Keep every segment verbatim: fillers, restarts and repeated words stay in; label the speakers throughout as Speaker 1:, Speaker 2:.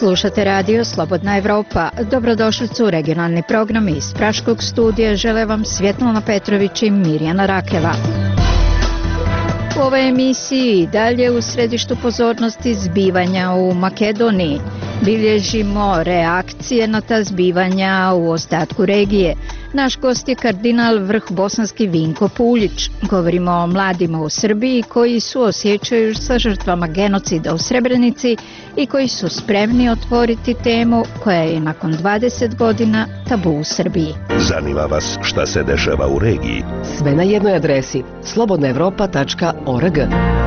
Speaker 1: Slušate radio Slobodna Evropa. Dobrodošlicu u regionalni program iz Praškog studija. Žele vam Svjetlana Petrović i Mirjana Rakeva. U ovoj emisiji i dalje u središtu pozornosti zbivanja u Makedoniji. Bilježimo reakcije na ta zbivanja u ostatku regije. Naš gost je kardinal vrh bosanski Vinko Puljić. Govorimo o mladima u Srbiji koji suosjećaju sa žrtvama genocida u Srebrenici i koji su spremni otvoriti temu koja je nakon dvadeset godina tabu u Srbiji.
Speaker 2: Zanima vas šta se dešava u regiji?
Speaker 3: Sve na jednoj adresi slobodna evropa tačka org.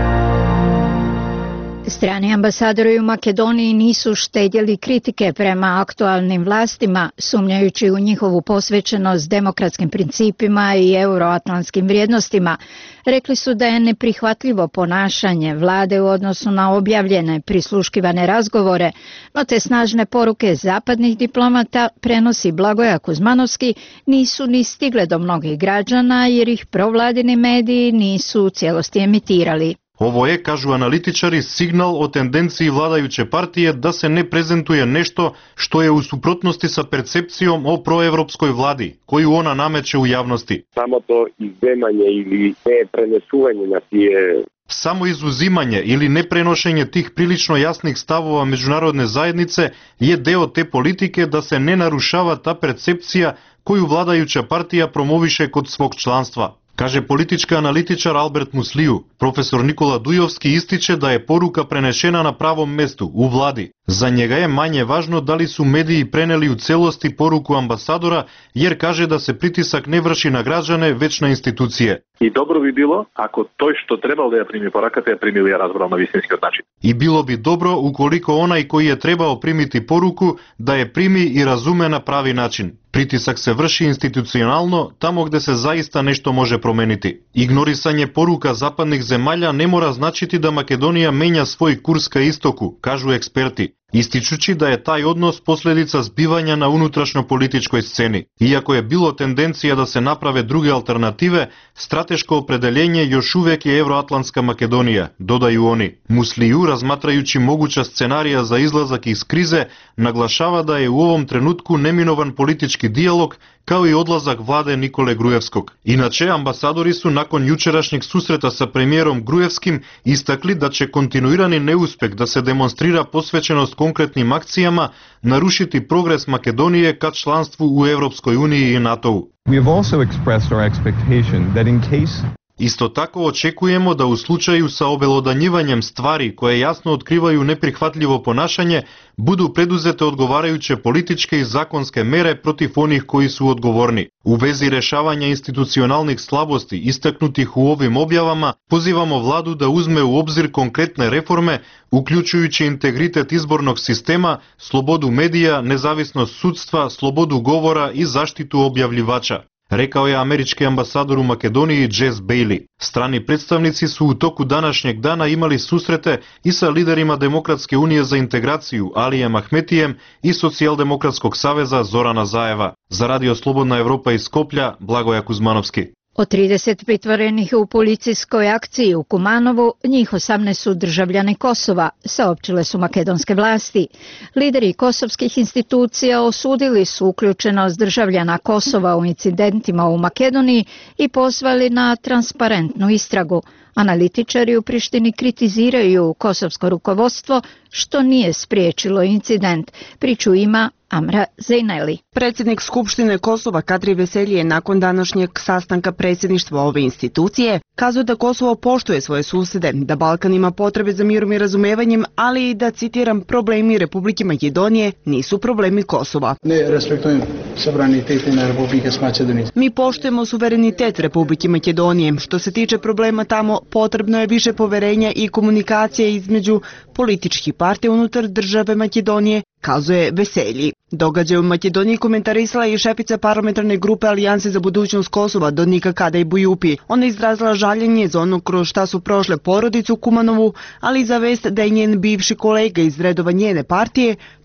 Speaker 1: Strani ambasadori u Makedoniji nisu štedjeli kritike prema aktualnim vlastima, sumnjajući u njihovu posvećenost demokratskim principima i euroatlantskim vrijednostima. Rekli su da je neprihvatljivo ponašanje vlade u odnosu na objavljene prisluškivane razgovore, no te snažne poruke zapadnih diplomata, prenosi Blagoja Kuzmanovski, nisu ni stigle do mnogih građana jer ih provladini mediji nisu u cijelosti emitirali.
Speaker 4: Ovo je, kažu analitičari, signal o tendenciji vladajuće partije da se ne prezentuje nešto što je u suprotnosti sa percepcijom o proevropskoj vladi, koju ona nameće u javnosti.
Speaker 5: Samo to izuzimanje ili ne prenesuvanje na tije...
Speaker 4: Samo izuzimanje ili neprenošenje tih prilično jasnih stavova međunarodne zajednice je deo te politike da se ne narušava ta percepcija koju vladajuća partija promoviše kod svog članstva. Kaže politički analitičar Albert Musliju. Profesor Nikola Dujovski ističe da je poruka prenešena na pravom mestu, u vladi. Za njega je manje važno da li su mediji preneli u celosti poruku ambasadora, jer kaže da se pritisak ne vrši na građane, već na institucije.
Speaker 6: I dobro bi bilo ako to što trebalo da je primi poruka, te je primili ja razbral na visinski način.
Speaker 4: I bilo bi dobro ukoliko onaj koji je trebao primiti poruku da je primi i razume na pravi način. Pritisak se vrši institucionalno tamo gde se zaista nešto može promeniti. Ignorisanje poruka zapadnih zemalja ne mora značiti da Makedonija menja svoj kurs ka istoku, kažu eksperti, ističući da je taj odnos posljedica zbivanja na unutrašnjo-političkoj sceni. Iako je bilo tendencija da se naprave druge alternative, strateško opredeljenje još uvijek je Evroatlantska Makedonija, dodaju oni. Musliju, razmatrajući moguća scenarija za izlazak iz krize, naglašava da je u ovom trenutku neminovan politički dijalog kao i odlazak vlade Nikole Grujevskog. Inače, ambasadori su nakon jučerašnjeg susreta sa premijerom Grujevskim istakli da će kontinuirani neuspeh da se demonstrira posvećenost konkretnim akcijama narušiti progres Makedonije ka članstvu u Evropskoj uniji i NATO-u.
Speaker 7: We have also expressed our expectation that in case
Speaker 4: Isto tako očekujemo da u slučaju sa obelodanjivanjem stvari koje jasno otkrivaju neprihvatljivo ponašanje budu preduzete odgovarajuće političke i zakonske mere protiv onih koji su odgovorni. U vezi rešavanja institucionalnih slabosti istaknutih u ovim objavama pozivamo vladu da uzme u obzir konkretne reforme, uključujući integritet izbornog sistema, slobodu medija, nezavisnost sudstva, slobodu govora i zaštitu objavljivača, rekao je američki ambasador u Makedoniji Jess Bailey. Strani predstavnici su u toku današnjeg dana imali susrete i sa liderima Demokratske unije za integraciju Alijem Ahmetijem i Socijaldemokratskog saveza Zorana Zajeva. Za radio Slobodna Evropa iz Skoplja, Blagoja Kuzmanovski.
Speaker 1: Od trideset pritvorenih u policijskoj akciji u Kumanovu, njih osamnaest su državljani Kosova, saopćile su makedonske vlasti. Lideri kosovskih institucija osudili su uključenost državljana Kosova u incidentima u Makedoniji i pozvali na transparentnu istragu. Analitičari u Prištini kritiziraju kosovsko rukovodstvo što nije spriječilo incident. Priču ima Amra Zejneli.
Speaker 8: Predsjednik Skupštine Kosova Kadri Veselji je nakon današnjeg sastanka predsjedništva ove institucije kazao da Kosovo poštuje svoje susjede, da Balkan ima potrebe za mirom i razumevanjem, ali i da, citiram, problemi Republike Makedonije nisu problemi Kosova.
Speaker 9: Ne respektujem suverenitet na Republike Makedonije.
Speaker 8: Mi poštujemo suverenitet Republike Makedonije. Što se tiče problema tamo, potrebno je više poverenja i komunikacije između političkih partija unutar države Makedonije, kazuje Veselji. Događaj u Makedoniji komentarisala i šefica parlamentarne grupe Alijanse za budućnost Kosova Donika Kadej Bujupi. Ona je izrazila žaljenje za ono kroz šta su prošle porodicu Kumanovu, ali i za vest da je njen bivši kolega iz redova njene partije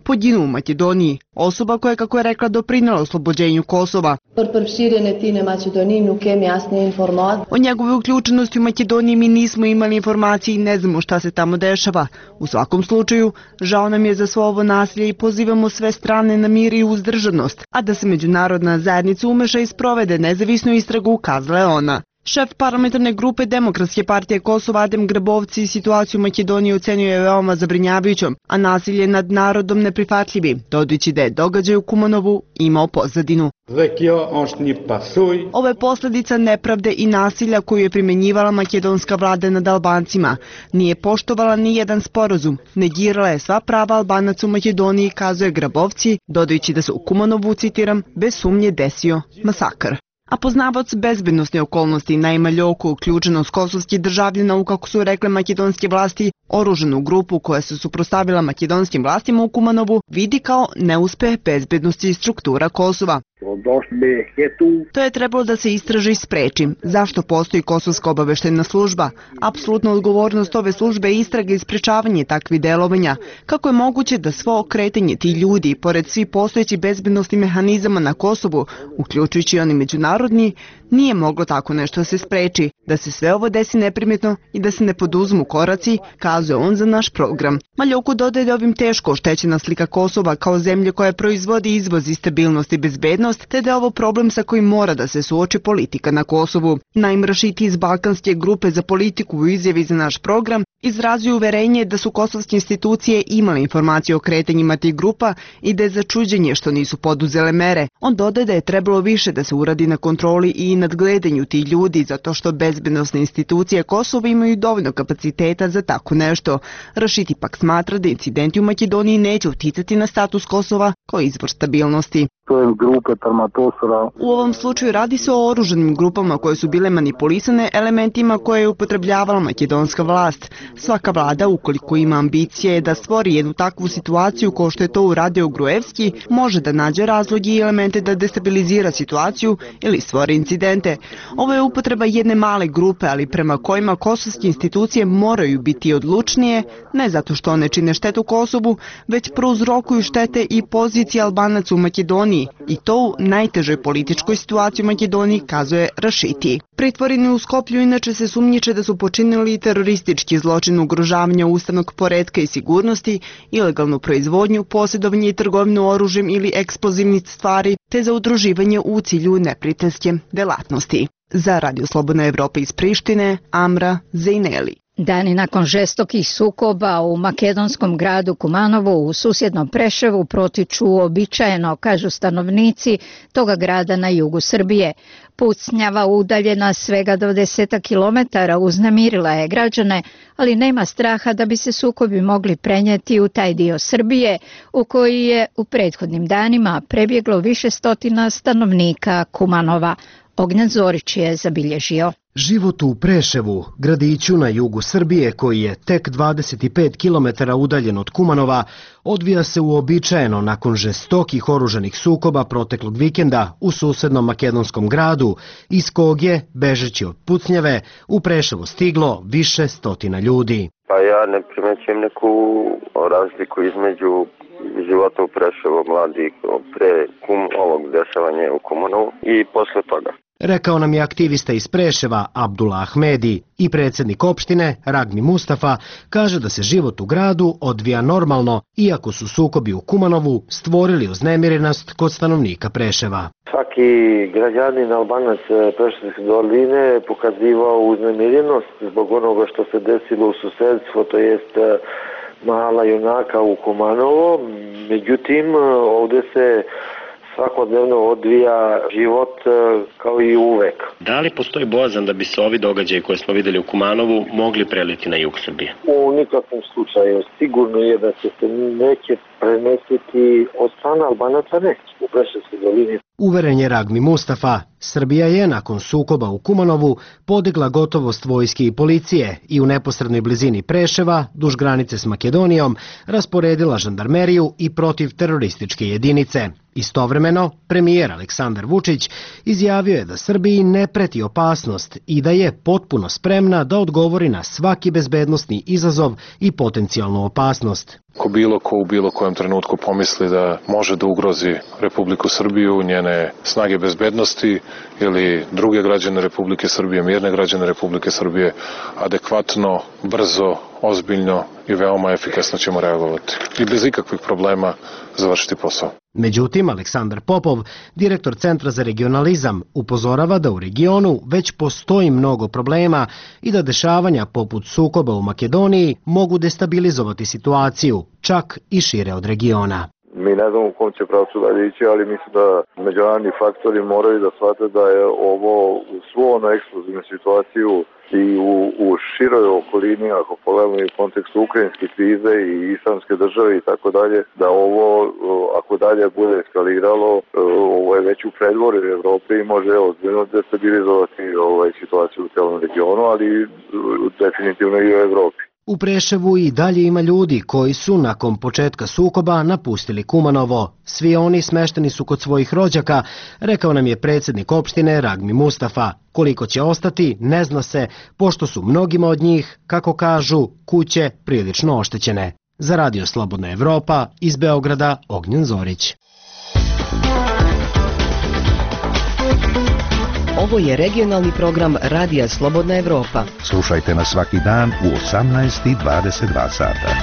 Speaker 8: poginu u Makedoniji. Osoba koja je, kako je rekla, doprinela oslobođenju Kosova. O njegove uključenosti u Makedoniji mi nismo imali informacije i ne znamo šta se tamo dešava. U svakom slučaju, žao nam je za svo ovo nasilje i pozivamo sve strane na mir i uzdržanost, a da se međunarodna zajednica umeša i sprovede nezavisnu istragu, kazala je ona. Šef parlamentarne grupe Demokratske partije Kosova Adem Grabovci situaciju u Makedoniji ocenjuje veoma zabrinjavajućom, a nasilje nad narodom neprihvatljivi, dodajući da je događaj u Kumanovu imao pozadinu. Ovo je posljedica nepravde i nasilja koju je primenjivala makedonska vlada nad Albancima. Nije poštovala ni jedan sporazum, negirala je sva prava Albanaca u Makedoniji, kazuje Grabovci, dodajući da se u Kumanovu, citiram, bez sumnje desio masakr. A poznavac bezbednostne okolnosti Naima Ljoko, uključenost kosovskih državljana u, kako su rekle makedonske vlasti, oružanu grupu koja se suprotstavila makedonskim vlastima u Kumanovu, vidi kao neuspeh bezbednosti struktura Kosova. To je trebalo da se istraži i spreči. Zašto postoji Kosovska obaveštajna služba? Apsolutna odgovornost ove službe je istraga i sprečavanje takvih delovanja. Kako je moguće da svo kretanje ti ljudi, pored svih postojećih bezbednostnih mehanizama na Kosovu, uključujući oni međunarodni, nije moglo tako nešto da se spreči, da se sve ovo desi neprimjetno i da se ne poduzmu koraci, kazuje on za naš program. Maljoku dodaje da ovim teško oštećena slika Kosova kao zemlje koja proizvodi izvoz i stabilnost i bezbednost, te da je ovo problem sa kojim mora da se suoči politika na Kosovu. Naim Rašiti iz Balkanske grupe za politiku u izjavi za naš program izrazio uverenje da su kosovske institucije imale informacije o kretanjima tih grupa i da je začuđenje što nisu poduzele mere. On dodaje da je trebalo više da se uradi na kontroli i nadgledanju tih ljudi, zato što bezbednosne institucije Kosova imaju dovoljno kapaciteta za tako nešto. Rašiti pak smatra da incidenti u Makedoniji neće uticati na status Kosova kao izvor stabilnosti. U ovom slučaju radi se o oružanim grupama koje su bile manipulisane elementima koje je upotrebljavala makedonska vlast. Svaka vlada, ukoliko ima ambicije da stvori jednu takvu situaciju kao što je to uradio Gruevski, može da nađe razloge i elemente da destabilizira situaciju ili stvori incidente. Ovo je upotreba jedne male grupe, ali prema kojima kosovske institucije moraju biti odlučnije, ne zato što one čine štetu Kosovu, već prouzrokuju štete i pozicije Albanaca u Makedoniji, i to u najtežoj političkoj situaciji u Makedoniji, kazuje Rašiti. Pritvoreni u Skoplju inače se sumnjiče da su počinili teroristički zločin ugrožavanja ustavnog poretka i sigurnosti, ilegalnu proizvodnju, posjedovanje i trgovinu oružjem ili eksplozivnih stvari, te za udruživanje u cilju neprijateljske delatnosti. Za Radio Slobodna Evropa iz Prištine, Amra Zejneli.
Speaker 1: Dani nakon žestokih sukoba u makedonskom gradu Kumanovu u susjednom Preševu protiču uobičajeno, kažu stanovnici toga grada na jugu Srbije. Pucnjava udaljena svega dvadeset kilometara uznemirila je građane, ali nema straha da bi se sukobi mogli prenijeti u taj dio Srbije u koji je u prethodnim danima prebjeglo više stotina stanovnika Kumanova. Ognjen Zorić je zabilježio.
Speaker 10: Život u Preševu, gradiću na jugu Srbije koji je tek dvadeset pet kilometara udaljen od Kumanova, odvija se uobičajeno nakon žestokih oružanih sukoba proteklog vikenda u susednom makedonskom gradu, iz kog je, bežeći od pucnjave, u Preševo stiglo više stotina ljudi.
Speaker 11: Pa ja ne primećujem neku razliku između života u Preševu mladih pre kum, ovog dešavanja u Kumanovu i posle toga.
Speaker 10: Rekao nam je aktivista iz Preševa Abdullah Ahmedi i predsjednik opštine Ragmi Mustafa kaže da se život u gradu odvija normalno, iako su sukobi u Kumanovu stvorili uznemirenost kod stanovnika Preševa.
Speaker 11: Svaki građanin Albanac Preševske doline pokazivao uznemirenost zbog onoga što se desilo u susedstvu, to jest mala junaka u Kumanovo. Međutim, ovdje se svakodnevno odvija život kao i uvek.
Speaker 12: Da li postoji bojazan da bi se ovi događaji koje smo videli u Kumanovu mogli preliti na jug Srbije?
Speaker 11: U nikakvom slučaju. Sigurno je da se se neće prenesiti od strane Albanaca, neće u Preševskoj dolini.
Speaker 10: Uveren je Ragmi Mustafa, Srbija je nakon sukoba u Kumanovu podigla gotovost vojske i policije i u neposrednoj blizini Preševa, duž granice s Makedonijom, rasporedila žandarmeriju i protiv terorističke jedinice. Istovremeno, premijer Aleksandar Vučić izjavio je da Srbiji ne preti opasnost i da je potpuno spremna da odgovori na svaki bezbednosni izazov i potencijalnu opasnost.
Speaker 13: Ko bilo ko u bilo kojem trenutku pomisli da može da ugrozi Republiku Srbiju, njene snage bezbednosti ili druge građane Republike Srbije, mirne građane Republike Srbije, adekvatno, brzo, ozbiljno i veoma efikasno ćemo reagovati i bez ikakvih problema završiti posao.
Speaker 10: Međutim, Aleksandar Popov, direktor Centra za regionalizam, upozorava da u regionu već postoji mnogo problema i da dešavanja poput sukoba u Makedoniji mogu destabilizovati situaciju, čak i šire od regiona.
Speaker 14: Mi ne znamo u kom će pravcu dalje ići, ali mislim da međunarodni faktori moraju da shvate da je ovo u svu ono eksplozivnu situaciju i u, u široj okolini, ako pogledamo i u kontekstu ukrajinske krize i islamske države i tako dalje, da ovo, ako dalje bude eskaliralo, ovo je već u predvorju Evrope i može ozbiljno destabilizovati ovaj, situaciju u celom regionu, ali definitivno i u Evropi.
Speaker 10: U Preševu i dalje ima ljudi koji su nakon početka sukoba napustili Kumanovo. Svi oni smešteni su kod svojih rođaka, rekao nam je predsjednik opštine Ragmi Mustafa. Koliko će ostati, ne zna se, pošto su mnogima od njih, kako kažu, kuće prilično oštećene. Za Radio Slobodna Evropa, iz Beograda, Ognjen Zorić.
Speaker 3: Ovo je regionalni program Radija Slobodna Evropa.
Speaker 2: Slušajte nas svaki dan u osamnaest i dvadeset dva sata.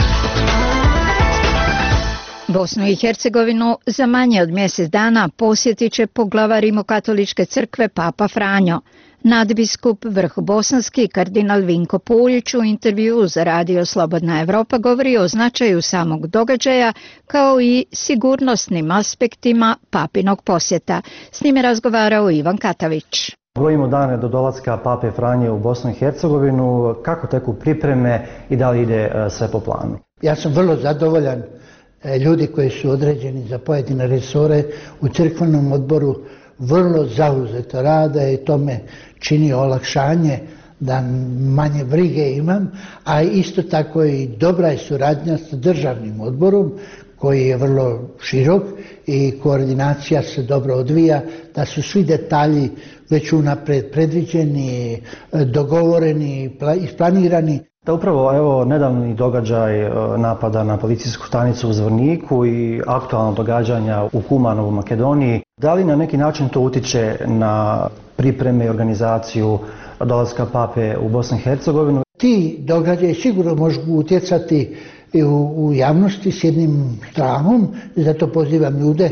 Speaker 1: Bosnu i Hercegovinu za manje od mjesec dana posjetit će poglavar Rimokatoličke crkve Papa Franjo. Nadbiskup vrhobosanski kardinal Vinko Puljić u intervjuu za Radio Slobodna Evropa govori o značaju samog događaja kao i sigurnosnim aspektima papinog posjeta. S njime razgovarao Ivan Katavić.
Speaker 15: Brojimo dane do dolaska Pape Franje u Bosnu i Hercegovinu. Kako teku pripreme i da li ide sve po planu?
Speaker 16: Ja sam vrlo zadovoljan. Ljudi koji su određeni za pojedine resore u crkvenom odboru vrlo zauzeto rade i to me čini olakšanje da manje brige imam, a isto tako i dobra je suradnja sa državnim odborom koji je vrlo širok i koordinacija se dobro odvija, da su svi detalji već unapred predviđeni, dogovoreni, isplanirani.
Speaker 15: Da upravo evo nedavni događaj napada na policijsku stanicu u Zvorniku i aktualno događanja u Kumanovu, Makedoniji, da li na neki način to utiče na pripreme i organizaciju dolaska Pape u Bosnu i Hercegovinu?
Speaker 16: Ti događaji sigurno mogu utjecati i u, u javnosti s jednim strahom, zato pozivam ljude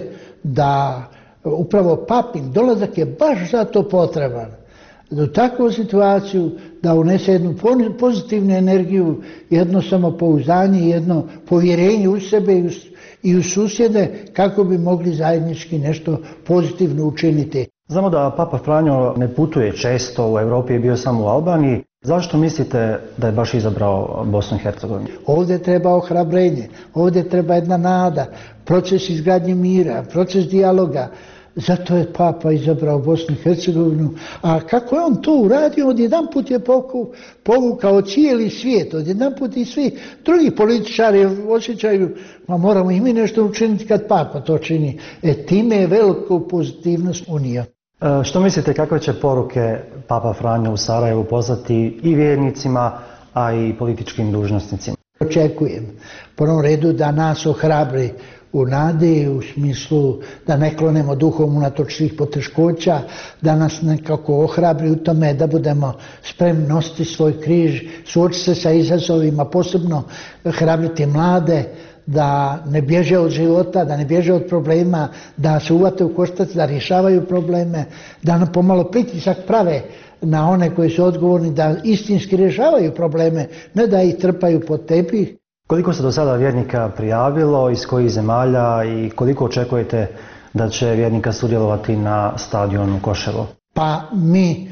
Speaker 16: da upravo Papin dolazak je baš zato potreban. U takvu situaciju da unese jednu pozitivnu energiju, jedno samopouzdanje, jedno povjerenje u sebe i u, i u susjede kako bi mogli zajednički nešto pozitivno učiniti.
Speaker 15: Znamo da Papa Franjo ne putuje često, u Europi je bio samo u Albaniji. Zašto mislite da je baš izabrao Bosnu i Hercegovinu?
Speaker 16: Ovdje treba ohrabrenje, ovdje treba jedna nada, proces izgradnje mira, proces dijaloga. Zato je Papa izabrao Bosnu i Hercegovinu, a kako je on to uradio, odjedan put je povukao cijeli svijet, odjedan put i svi drugi političari osjećaju, ma moramo i mi nešto učiniti kad Papa to čini. E, time je veliku pozitivnost unija.
Speaker 15: E, što mislite, kakve će poruke Papa Franjo u Sarajevu poslati i vjernicima, a i političkim dužnosnicima?
Speaker 16: Očekujem, u prvom redu da nas ohrabri u nadi, u smislu da ne klonemo duhom unatoč svih poteškoća, da nas nekako ohrabri u tome da budemo spremni nositi svoj križ, suočiti se sa izazovima, posebno hrabriti mlade, da ne bježe od života, da ne bježe od problema, da se uvate u koštac, da rješavaju probleme, da nam pomalo pritisak prave na one koji su odgovorni, da istinski rješavaju probleme, ne da ih trpaju pod tepih.
Speaker 15: Koliko se do sada vjernika prijavilo, iz kojih zemalja i koliko očekujete da će vjernika sudjelovati na stadionu Koševo?
Speaker 16: Pa mi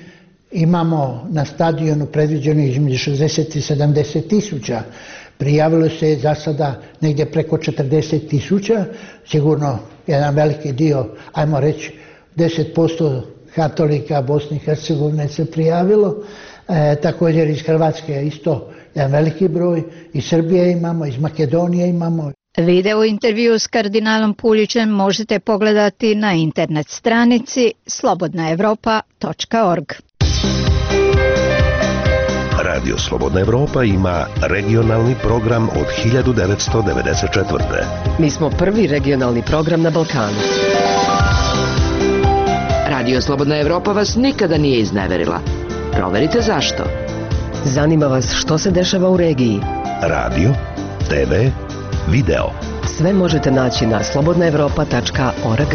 Speaker 16: imamo na stadionu predviđeno između šezdeset i sedamdeset tisuća. Prijavilo se za sada negdje preko četrdeset tisuća, sigurno jedan veliki dio, ajmo reći deset posto katolika Bosne i Hercegovine se prijavilo. E, također iz Hrvatske isto jedan veliki broj, iz Srbije imamo, iz Makedonije imamo.
Speaker 1: Video intervju s kardinalom Puljićem možete pogledati na internet stranici slobodna evropa tačka org.
Speaker 2: Radio Slobodna Evropa ima regionalni program od hiljadu devetsto devedeset četvrte.
Speaker 3: Mi smo prvi regionalni program na Balkanu.
Speaker 17: Radio Slobodna Evropa vas nikada nije izneverila. Proverite zašto.
Speaker 3: Zanima vas što se dešava u regiji.
Speaker 2: Radio, te ve, video.
Speaker 3: Sve možete naći na slobodna evropa tačka org.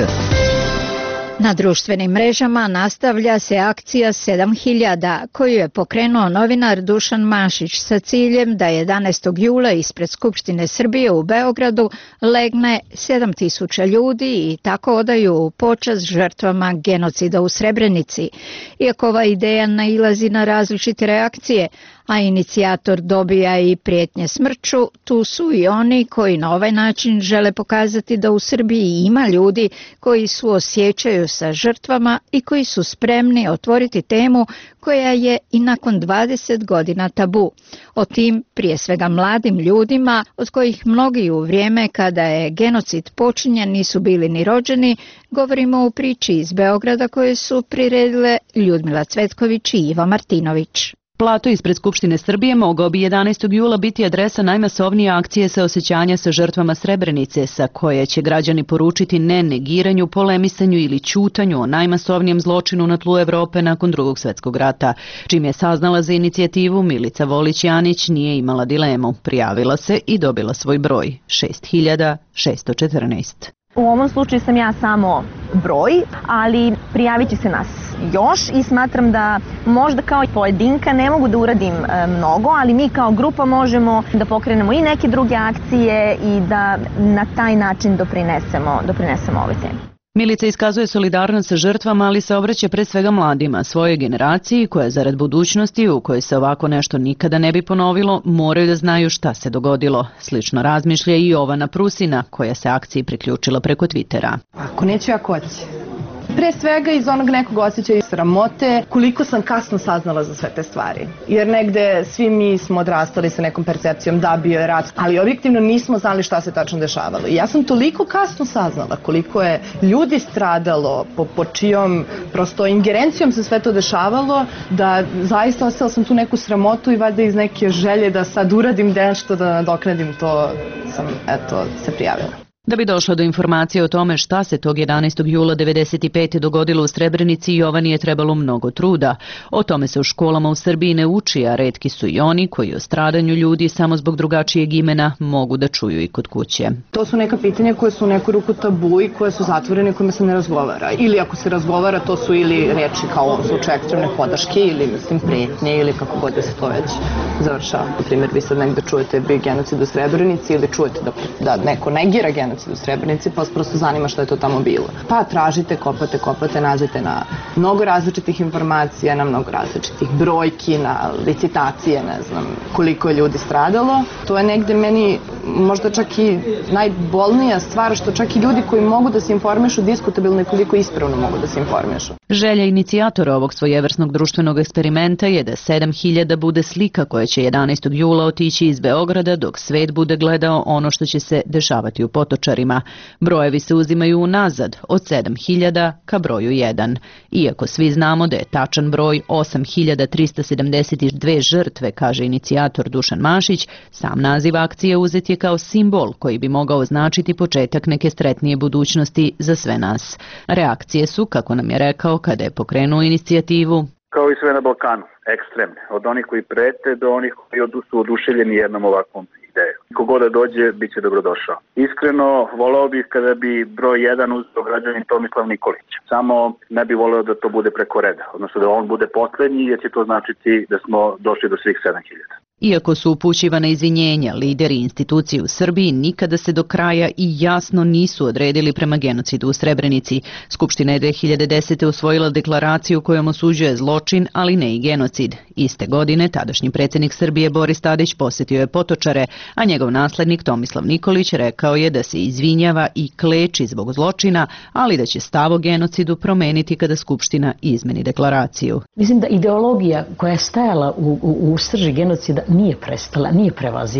Speaker 1: Na društvenim mrežama nastavlja se akcija sedam hiljada koju je pokrenuo novinar Dušan Mašić sa ciljem da jedanaestog jula ispred Skupštine Srbije u Beogradu legne sedam tisuća ljudi i tako odaju počast žrtvama genocida u Srebrenici. Iako ova ideja nailazi na različite reakcije, a inicijator dobija i prijetnje smrću, tu su i oni koji na ovaj način žele pokazati da u Srbiji ima ljudi koji suosjećaju sa žrtvama i koji su spremni otvoriti temu koja je i nakon dvadeset godina tabu. O tim, prije svega mladim ljudima, od kojih mnogi u vrijeme kada je genocid počinjen nisu bili ni rođeni, govorimo u priči iz Beograda koje su priredile Ljudmila Cvetković i Iva Martinović.
Speaker 18: Plato ispred Skupštine Srbije mogao bi jedanaestog jula biti adresa najmasovnije akcije saosećanja sa žrtvama Srebrenice, sa koje će građani poručiti ne negiranju, polemisanju ili ćutanju o najmasovnijem zločinu na tlu Evrope nakon drugog svjetskog rata. Čim je saznala za inicijativu, Milica Volić-Janić nije imala dilemu. Prijavila se i dobila svoj broj, šest hiljada šesto četrnaest.
Speaker 19: U ovom slučaju sam ja samo broj, ali prijavit će se nas još i smatram da možda kao pojedinka ne mogu da uradim mnogo, ali mi kao grupa možemo da pokrenemo i neke druge akcije i da na taj način doprinesemo, doprinesemo ovoj temi.
Speaker 18: Milica iskazuje solidarnost sa žrtvama, ali se obraća pre svega mladima, svojoj generaciji koja zarad budućnosti u kojoj se ovako nešto nikada ne bi ponovilo, moraju da znaju šta se dogodilo. Slično razmišlja i Jovana Prusina, koja se akciji priključila preko Twittera.
Speaker 20: Ako neću, ako hoće. Pre svega iz onog nekog osjećaja sramote, koliko sam kasno saznala za sve te stvari. Jer negde svi mi smo odrastali sa nekom percepcijom da bio je rat, ali objektivno nismo znali šta se tačno dešavalo. I ja sam toliko kasno saznala koliko je ljudi stradalo, po, po čijom prosto ingerencijom se sve to dešavalo, da zaista ostala sam tu neku sramotu i valjda iz neke želje da sad uradim nešto da nadoknadim to, sam eto se prijavila.
Speaker 18: Da bi došla do informacije o tome šta se tog jedanaestog jula devedeset pete dogodilo u Srebrenici, Jovani je trebalo mnogo truda. O tome se u školama u Srbiji ne uči, a retki su i oni koji o stradanju ljudi samo zbog drugačijeg imena mogu da čuju i kod kuće.
Speaker 20: To su neka pitanja koje su u neku ruku tabu i koje su zatvorene, kojima se ne razgovara. Ili ako se razgovara, to su ili reči kao u ovom slučaju ekstremne podrške ili mislim pretnje ili kako god da se to već završava. Na primjer, vi sad negde čujete bi genocid u Srebrenici ili čujete da, da neko negira genocid u Srebrenici, pa vas prosto zanima što je to tamo bilo. Pa tražite, kopate, kopate, nađete na mnogo različitih informacija, na mnogo različitih brojki, na licitacije, ne znam koliko je ljudi stradalo. To je negde meni možda čak i najbolnija stvar, što čak i ljudi koji mogu da se informišu diskutabilno i koliko ispravno mogu da se informišu.
Speaker 18: Želja inicijatora ovog svojevrsnog društvenog eksperimenta je da sedam hiljada bude slika koja će jedanaestog jula otići iz Beograda dok svet bude gledao ono što će se dešavati u Potočarima. Brojevi se uzimaju unazad od sedam hiljada ka broju jedan. Iako svi znamo da je tačan broj osam hiljada trista sedamdeset dve žrtve, kaže inicijator Dušan Mašić, sam naziv akcije uzet je kao simbol koji bi mogao značiti početak neke sretnije budućnosti za sve nas. Reakcije su, kako nam je rekao kada je pokrenuo inicijativu,
Speaker 6: kao i sve na Balkanu, ekstremne. Od onih koji prete do onih koji su oduševljeni jednom ovakvom idejom. Kogoda dođe, bit će dobrodošao. Iskreno, voleo bih kada bi broj jedan uzeo građanin Tomislav Nikolić. Samo ne bi voleo da to bude preko reda, odnosno da on bude poslednji, jer će to značiti da smo došli do svih sedam hiljada.
Speaker 18: Iako su upućivana izvinjenja, lideri institucije u Srbiji nikada se do kraja i jasno nisu odredili prema genocidu u Srebrenici. Skupština je dve hiljade desete usvojila deklaraciju kojom osuđuje zločin, ali ne i genocid. Iste godine tadašnji predsjednik Srbije Boris Tadić posjetio je Potočare, a njegov naslednik Tomislav Nikolić rekao je da se izvinjava i kleči zbog zločina, ali da će stav o genocidu promeniti kada Skupština izmeni deklaraciju.
Speaker 21: Mislim da ideologija koja je stajala u, u, u srži genocida nije prestala, nije prevaziđena.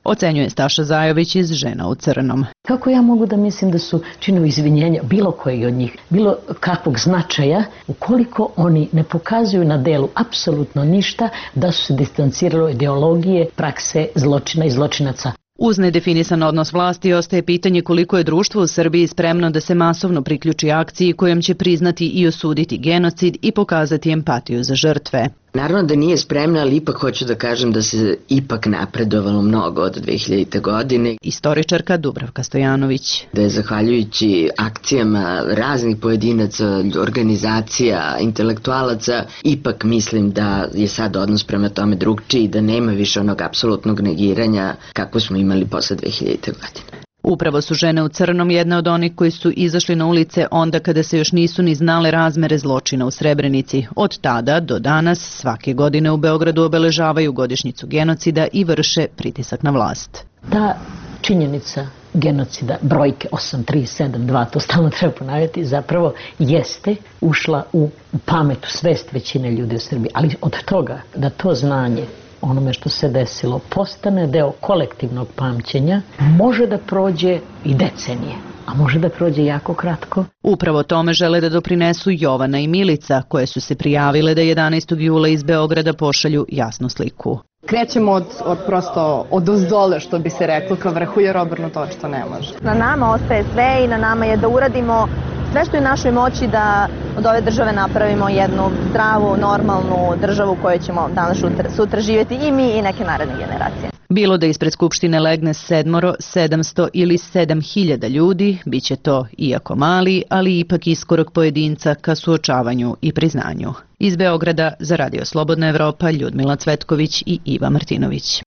Speaker 18: Ocenjuje Staša Zajović iz Žena u crnom.
Speaker 21: Kako ja mogu da mislim da su činovi izvinjenja bilo koji od njih, bilo kakvog značaja, ukoliko oni ne pokazuju na delu apsolutno ništa da su se distancirali od ideologije, prakse, zločina i zločinaca.
Speaker 18: Uz nedefinisan odnos vlasti ostaje pitanje koliko je društvo u Srbiji spremno da se masovno priključi akciji kojom će priznati i osuditi genocid i pokazati empatiju za žrtve.
Speaker 17: Naravno da nije spremna, ali ipak hoću da kažem da se ipak napredovalo mnogo od dve hiljadite. godine.
Speaker 18: Istoričarka Dubravka Stojanović.
Speaker 17: Da je zahvaljujući akcijama raznih pojedinaca, organizacija, intelektualaca, ipak mislim da je sad odnos prema tome drugčiji i da nema više onog apsolutnog negiranja kako smo imali posle dve hiljadite. godine.
Speaker 18: Upravo su Žene u crnom jedne od onih koji su izašli na ulice onda kada se još nisu ni znale razmere zločina u Srebrenici. Od tada do danas svake godine u Beogradu obeležavaju godišnjicu genocida i vrše pritisak na vlast.
Speaker 21: Ta činjenica genocida, brojke osam, tri, sedam, dva, to stalno treba ponavljati, zapravo jeste ušla u pamet, u svest većine ljudi u Srbiji. Ali od toga da to znanje onome što se desilo postane deo kolektivnog pamćenja, može da prođe i decenije, a može da prođe jako kratko.
Speaker 18: Upravo tome žele da doprinesu Jovana i Milica, koje su se prijavile da jedanaestog jula iz Beograda pošalju jasnu sliku.
Speaker 20: Krećemo od, od prosto od ozdole, što bi se reklo, ka vrhu, jer obrnuto očito ne može.
Speaker 19: Na nama ostaje sve i na nama je da uradimo sve što je u našoj moći da od ove države napravimo jednu zdravu, normalnu državu u kojoj ćemo danas sutra, sutra živjeti i mi i neke naredne generacije.
Speaker 18: Bilo da ispred Skupštine legne sedmoro, sedamsto ili sedam hiljada ljudi, bit će to iako mali, ali ipak iskorak pojedinca ka suočavanju i priznanju. Iz Beograda za Radio Slobodna Evropa Ljudmila Cvetković i Iva Martinović.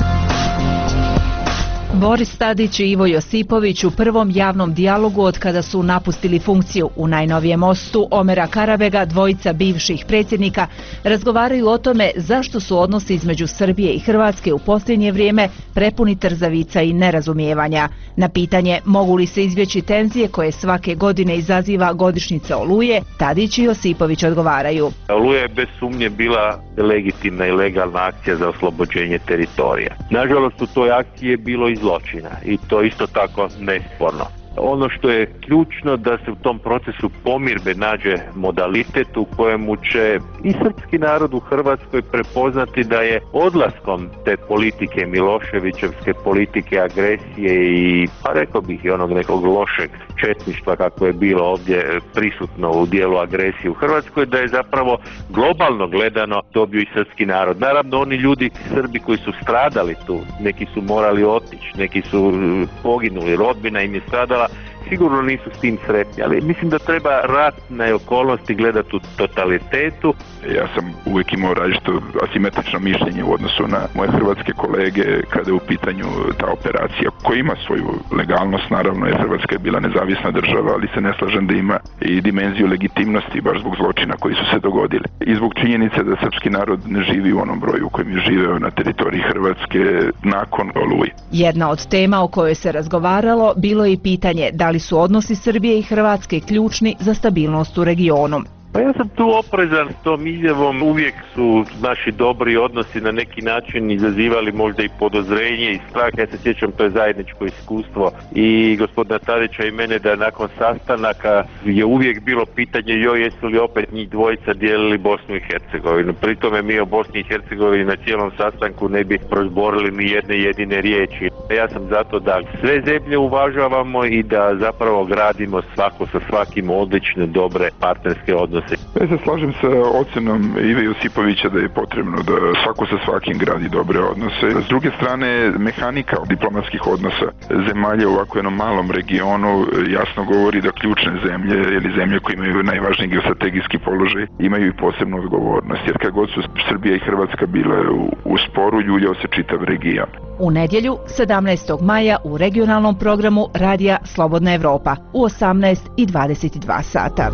Speaker 22: Boris Tadić i Ivo Josipović u prvom javnom dijalogu od kada su napustili funkciju. U najnovijem mostu Omera Karabega, dvojica bivših predsjednika, razgovaraju o tome zašto su odnosi između Srbije i Hrvatske u posljednje vrijeme prepuni trzavica i nerazumijevanja. Na pitanje mogu li se izbjeći tenzije koje svake godine izaziva godišnjica Oluje, Tadić i Josipović odgovaraju.
Speaker 23: Oluja je bez sumnje bila legitimna i legalna akcija za oslobođenje teritorija. Nažalost, u toj akciji je bilo i zločina i to isto tako nesporno. Ono što je ključno da se u tom procesu pomirbe nađe modalitet u kojemu će i srpski narod u Hrvatskoj prepoznati da je odlaskom te politike Miloševićevske politike agresije i pa rekao bih i onog nekog lošeg četništva kako je bilo ovdje prisutno u dijelu agresije u Hrvatskoj, da je zapravo globalno gledano dobio i srpski narod. Naravno oni ljudi Srbi koji su stradali tu, neki su morali otići, neki su poginuli, rodbina im je stradala, sigurno nisu s tim sretni, ali mislim da treba ratne okolnosti gledati u totalitetu.
Speaker 24: Ja sam uvijek imao različito asimetrično mišljenje u odnosu na moje hrvatske kolege kada je u pitanju ta operacija koja ima svoju legalnost, naravno jer Hrvatska je bila nezavisna država, ali se ne slažem da ima i dimenziju legitimnosti baš zbog zločina koji su se dogodili. I zbog činjenice da srpski narod ne živi u onom broju u kojem je živeo na teritoriji Hrvatske nakon Oluje.
Speaker 22: Jedna od tema o kojoj se razgovaralo bilo je i pitanje da li su odnosi Srbije i Hrvatske ključni za stabilnost u regionu.
Speaker 23: Pa ja sam tu oprezan s tom izjavom, uvijek su naši dobri odnosi na neki način izazivali možda i podozrenje i strah. Ja se sjećam, to je zajedničko iskustvo i gospodina Tadića i mene da nakon sastanaka je uvijek bilo pitanje joj jesu li opet njih dvojica dijelili Bosnu i Hercegovinu. Pritome mi o Bosni i Hercegovini na cijelom sastanku ne bi prozborili ni jedne jedine riječi. Ja sam zato da sve zemlje uvažavamo i da zapravo gradimo svako sa svakim odlične, dobre partnerske odnose.
Speaker 24: Ja se slažem sa ocenom Ive Josipovića da je potrebno da svako sa svakim gradi dobre odnose. S druge strane, mehanika diplomatskih odnosa zemalja u ovako jednom malom regionu jasno govori da ključne zemlje ili zemlje koje imaju najvažniji geostrategijski položaj imaju i posebnu odgovornost. Jer kad god su Srbija i Hrvatska bile u, u sporu, ljuljao se čitav region.
Speaker 22: U nedjelju, sedamnaestog maja, u regionalnom programu Radija Slobodna Evropa u osamnaest i dvadeset dva sata.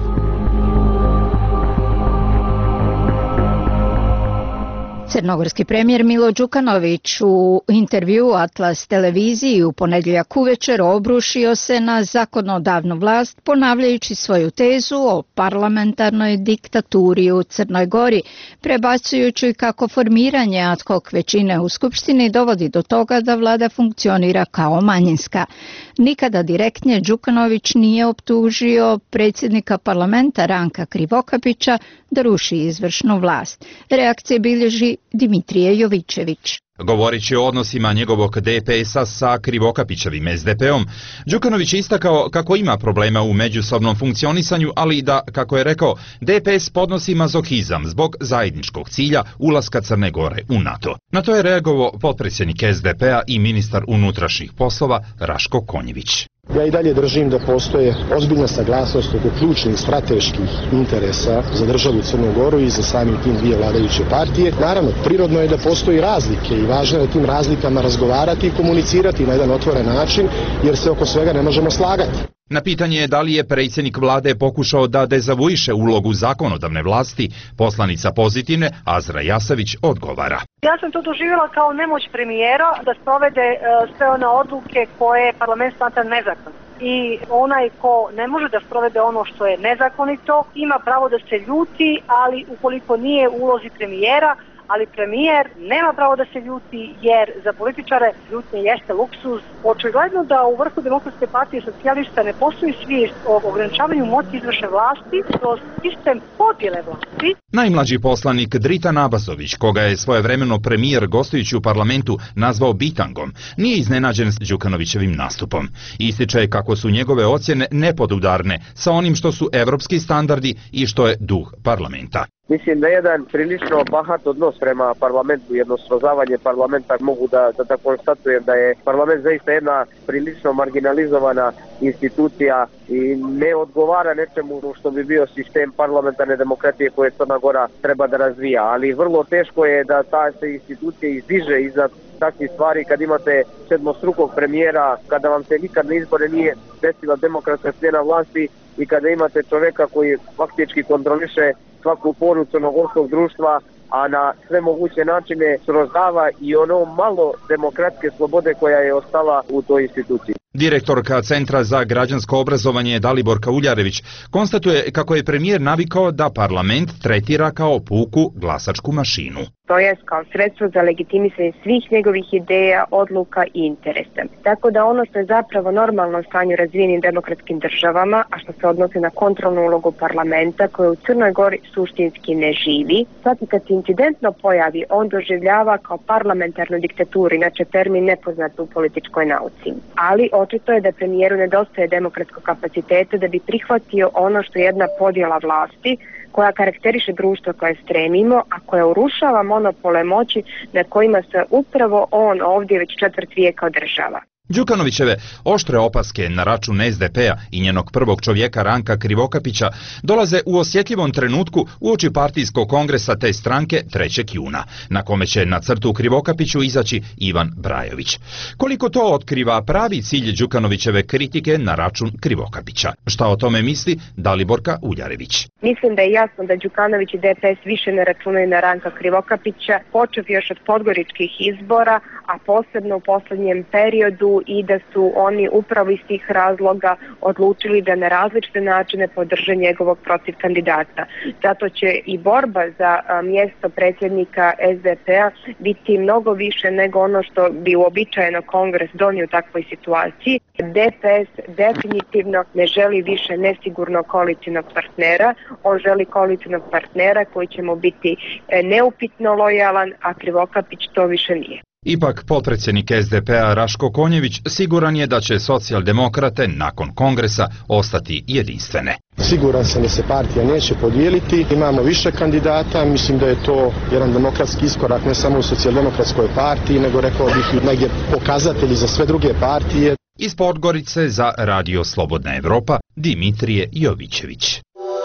Speaker 1: Crnogorski premijer Milo Đukanović u intervju Atlas televiziji u ponedjeljak uvečer obrušio se na zakonodavnu vlast ponavljajući svoju tezu o parlamentarnoj diktaturi u Crnoj Gori, prebacujući kako formiranje ad hoc većine u Skupštini dovodi do toga da vlada funkcionira kao manjinska. Nikada direktnije Đukanović nije optužio predsjednika parlamenta Ranka Krivokapića da ruši izvršnu vlast. Reakcije bilježi Dimitrije Jovičević.
Speaker 4: Govoreći o odnosima njegovog D P S-a sa Krivokapićevim S D P-om, Đukanović je istakao kako ima problema u međusobnom funkcionisanju, ali da, kako je rekao, D P S podnosi mazohizam zbog zajedničkog cilja ulaska Crne Gore u NATO. Na to je reagovao potpredsjednik S D P-a i ministar unutrašnjih poslova Raško Konjević.
Speaker 5: Ja i dalje držim da postoje ozbiljna saglasnost oko ključnih strateških interesa za državu Crnu Goru i za samim tim dvije vladajuće partije. Naravno, prirodno je da postoji razlike i važno je o tim razlikama razgovarati i komunicirati na jedan otvoren način, jer se oko svega ne možemo slagati.
Speaker 4: Na pitanje da li je predsjednik vlade pokušao da dezavuiše ulogu zakonodavne vlasti, poslanica Pozitivne Azra Jasavić odgovara.
Speaker 7: Ja sam to doživjela kao nemoć premijera da sprovede uh, sve one odluke koje parlament smatra nezakonito. I onaj ko ne može da sprovede ono što je nezakonito ima pravo da se ljuti, ali ukoliko nije u ulozi premijera, ali premijer nema pravo da se ljuti jer za političare ljutnje jeste luksuz. Očigledno da u vrhu Demokratske partije socijalista ne postoji svijest o ograničavanju moći izvršne vlasti kroz sistem podjele vlasti.
Speaker 4: Najmlađi poslanik Dritan Abazović, koga je svojevremeno premijer gostujući u parlamentu nazvao bitangom, nije iznenađen s Đukanovićevim nastupom. Ističe kako su njegove ocjene nepodudarne sa onim što su evropski standardi i što je duh parlamenta.
Speaker 9: Mislim da je jedan prilično bahat odnos prema parlamentu, jedno srozavanje parlamenta, mogu da, da, da konstatujem da je parlament zaista jedna prilično marginalizovana institucija i ne odgovara nečemu što bi bio sistem parlamentarne demokratije koje Crna Gora treba da razvija, ali vrlo teško je da ta se institucija izdiže iza takvih stvari kad imate sedmostrukog premijera, kada vam se nikad na izbore nije desila demokratska smjena vlasti i kada imate čovjeka koji faktički kontroliše svaku poru crnogorskog društva, a na sve moguće načine srozava i ono malo demokratske slobode koja je ostala u toj instituciji.
Speaker 4: Direktorka Centra za građansko obrazovanje Daliborka Uljarević konstatuje kako je premijer navikao da parlament tretira kao puku glasačku mašinu.
Speaker 25: To je kao sredstvo za legitimisanje svih njegovih ideja, odluka i interesa. Tako da ono što je zapravo normalno u stanju razvijenim demokratskim državama, a što se odnosi na kontrolnu ulogu parlamenta koja u Crnoj Gori suštinski ne živi, svaki kad se incidentno pojavi, on doživljava kao parlamentarnu diktaturu, inače termin nepoznat u političkoj nauci. Ali očito je da premijeru nedostaje demokratskog kapaciteta da bi prihvatio ono što je jedna podjela vlasti koja karakteriše društvo koje stremimo, a koja urušava monopole moći na kojima se upravo on ovdje već četvrt vijeka održava.
Speaker 4: Đukanovićeve oštre opaske na račun S D P-a i njenog prvog čovjeka Ranka Krivokapića dolaze u osjetljivom trenutku uoči partijskog kongresa te stranke trećeg juna, na kome će na crtu Krivokapiću izaći Ivan Brajović. Koliko to otkriva pravi cilj Đukanovićeve kritike na račun Krivokapića? Šta o tome misli Daliborka Uljarević?
Speaker 25: Mislim da je jasno da Đukanović i D P S više ne računaju na Ranka Krivokapića, počev još od podgoričkih izbora, a posebno u posljednjem periodu, i da su oni upravo iz tih razloga odlučili da na različite načine podrže njegovog protiv kandidata. Zato će i borba za a, mjesto predsjednika S D P-a biti mnogo više nego ono što bi uobičajeno kongres donio u takvoj situaciji. D P S definitivno ne želi više nesigurnog koalicijnog partnera, on želi koalicijnog partnera koji će mu biti e, neupitno lojalan, a Krivokapić to više nije.
Speaker 4: Ipak, potpredsjednik S D P-a Raško Konjević siguran je da će socijaldemokrate nakon kongresa ostati jedinstvene.
Speaker 5: Siguran sam da se partija neće podijeliti, imamo više kandidata, mislim da je to jedan demokratski iskorak ne samo u socijaldemokratskoj partiji, nego rekao bih negdje pokazatelji za sve druge partije.
Speaker 4: Iz Podgorice za Radio Slobodna Evropa, Dimitrije Jovičević.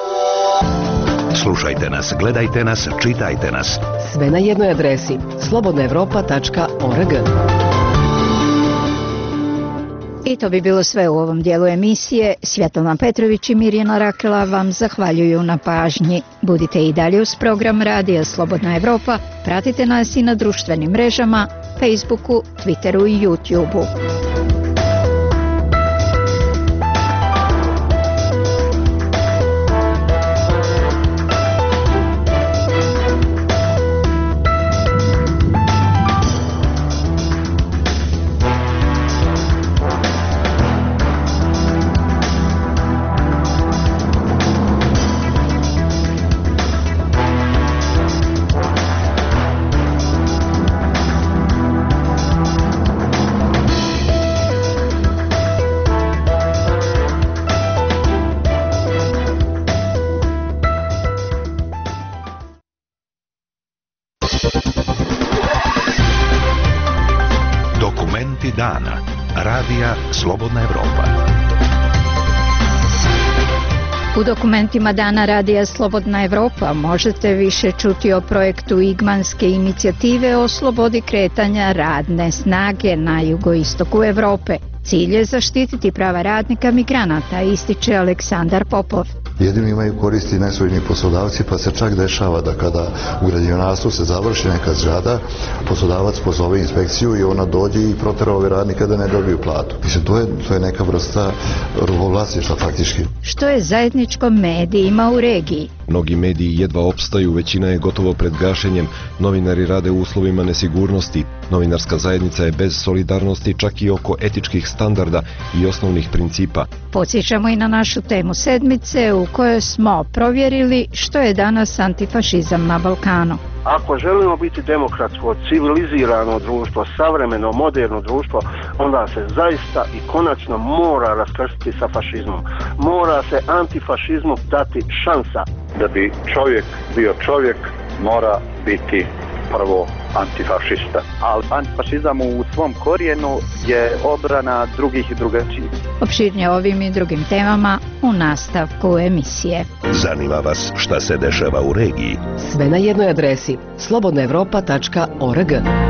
Speaker 2: Slušajte nas, gledajte nas, čitajte nas.
Speaker 3: Sve na jednoj adresi slobodna evropa tačka org.
Speaker 1: I to bi bilo sve u ovom dijelu emisije. Svjetlana Petrović i Mirjana Rakela vam zahvaljuju na pažnji. Budite i dalje uz program Radija Slobodna Evropa. Pratite nas i na društvenim mrežama, Facebooku, Twitteru i YouTubeu.
Speaker 2: Dana. Radija Slobodna Evropa.
Speaker 1: U dokumentima Dana Radija Slobodna Evropa možete više čuti o projektu Igmanske inicijative o slobodi kretanja radne snage na jugoistoku Evrope. Cilj je zaštititi prava radnika migranata, ističe Aleksandar Popov.
Speaker 8: Jedino imaju koristi najsvojniji poslodavci, pa se čak dešava da kada u građevinarstvu se završi neka zgrada, poslodavac pozove inspekciju i ona dođe i protera ove radnika da ne dobiju platu. Mislim, to je, to je neka vrsta robovlasništva faktički.
Speaker 1: Što je zajedničko medijima u regiji?
Speaker 11: Mnogi mediji jedva opstaju, većina je gotovo pred gašenjem, novinari rade u uslovima nesigurnosti, novinarska zajednica je bez solidarnosti čak i oko etičkih standarda i osnovnih principa.
Speaker 1: Podsjećamo i na našu temu sedmice u kojoj smo provjerili što je danas antifašizam na Balkanu.
Speaker 12: Ako želimo biti demokratsko, civilizirano društvo, savremeno, moderno društvo, onda se zaista i konačno mora raskrstiti sa fašizmom. Mora se antifašizmu dati šansa.
Speaker 13: Da bi čovjek bio čovjek, mora biti prvo antifašista.
Speaker 14: Ali antifašizam u svom korijenu je obrana drugih i drugačijih.
Speaker 1: Opširnije ovim i drugim temama u nastavku emisije.
Speaker 2: Zanima vas šta se dešava u regiji?
Speaker 3: Sve na jednoj adresi slobodna evropa tačka org.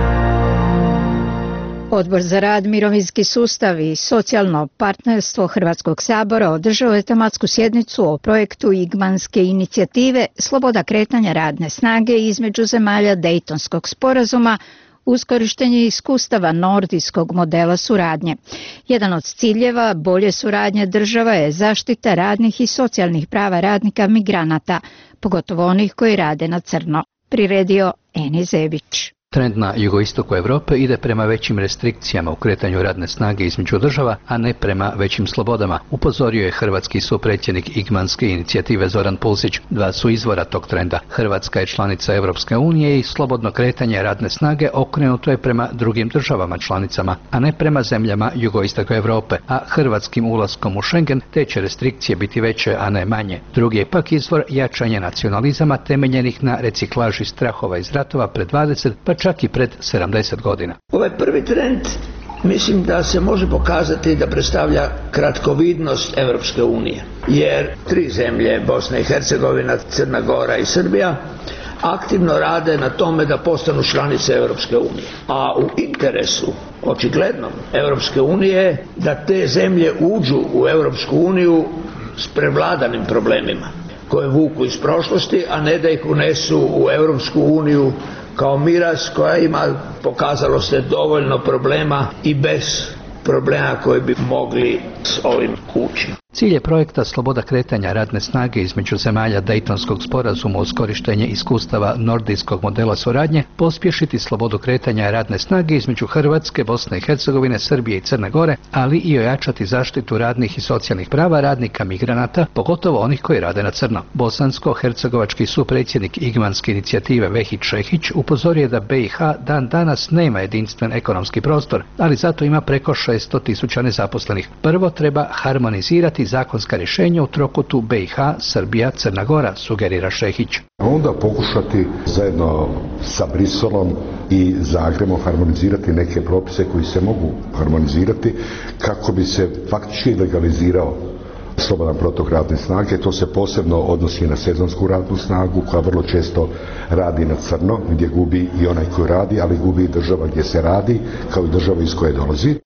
Speaker 1: Odbor za rad, mirovinski sustav i socijalno partnerstvo Hrvatskog sabora održao je tematsku sjednicu o projektu Igmanske inicijative Sloboda kretanja radne snage između zemalja Dejtonskog sporazuma uz korištenje iskustava nordijskog modela suradnje. Jedan od ciljeva bolje suradnje država je zaštita radnih i socijalnih prava radnika migranata, pogotovo onih koji rade na crno, priredio Eni Zebić.
Speaker 26: Trend na jugoistoku Evrope ide prema većim restrikcijama u kretanju radne snage između država, a ne prema većim slobodama, upozorio je hrvatski supredsjednik Igmanske inicijative Zoran Pulsić. Dva su izvora tog trenda. Hrvatska je članica Europske unije i slobodno kretanje radne snage okrenuto je prema drugim državama članicama, a ne prema zemljama jugoistoka Evrope, a hrvatskim ulaskom u Schengen te će restrikcije biti veće, a ne manje. Drugi je pak izvor jačanje nacionalizama temeljenih na reciklaži strahova iz ratova pred dvadeset pa čak i pred sedamdeset godina.
Speaker 27: Ovaj prvi trend mislim da se može pokazati da predstavlja kratkovidnost Europske unije, jer tri zemlje, Bosna i Hercegovina, Crna Gora i Srbija, aktivno rade na tome da postanu članice Europske unije. A u interesu, očiglednom, Europske unije da te zemlje uđu u Europsku uniju s prevladanim problemima koje vuku iz prošlosti, a ne da ih unesu u Europsku uniju kao miraz koja ima, pokazalo se, dovoljno problema i bez problema koji bi mogli s ovim ući.
Speaker 26: Cilj je projekta sloboda kretanja radne snage između zemalja Dejtonskog sporazuma uz korištenje iskustava nordijskog modela suradnje, pospješiti slobodu kretanja radne snage između Hrvatske, Bosne i Hercegovine, Srbije i Crne Gore, ali i ojačati zaštitu radnih i socijalnih prava radnika migranata, pogotovo onih koji rade na crno. Bosansko-hercegovački supredsjednik Igmanske inicijative Vehid Šehić upozorio da B i H dan danas nema jedinstven ekonomski prostor, ali zato ima preko šesto tisuća nezaposlenih. Prvo treba harmonizirati zakonska rješenja u trokutu B i H, Srbija, Crna Gora, sugerira Šehić.
Speaker 28: Onda pokušati zajedno sa Briselom i Zagrebom harmonizirati neke propise koji se mogu harmonizirati kako bi se faktički legalizirao slobodan protok radne snage. To se posebno odnosi na sezonsku radnu snagu koja vrlo često radi na crno, gdje gubi i onaj koji radi, ali gubi i država gdje se radi, kao i država iz koje dolazi.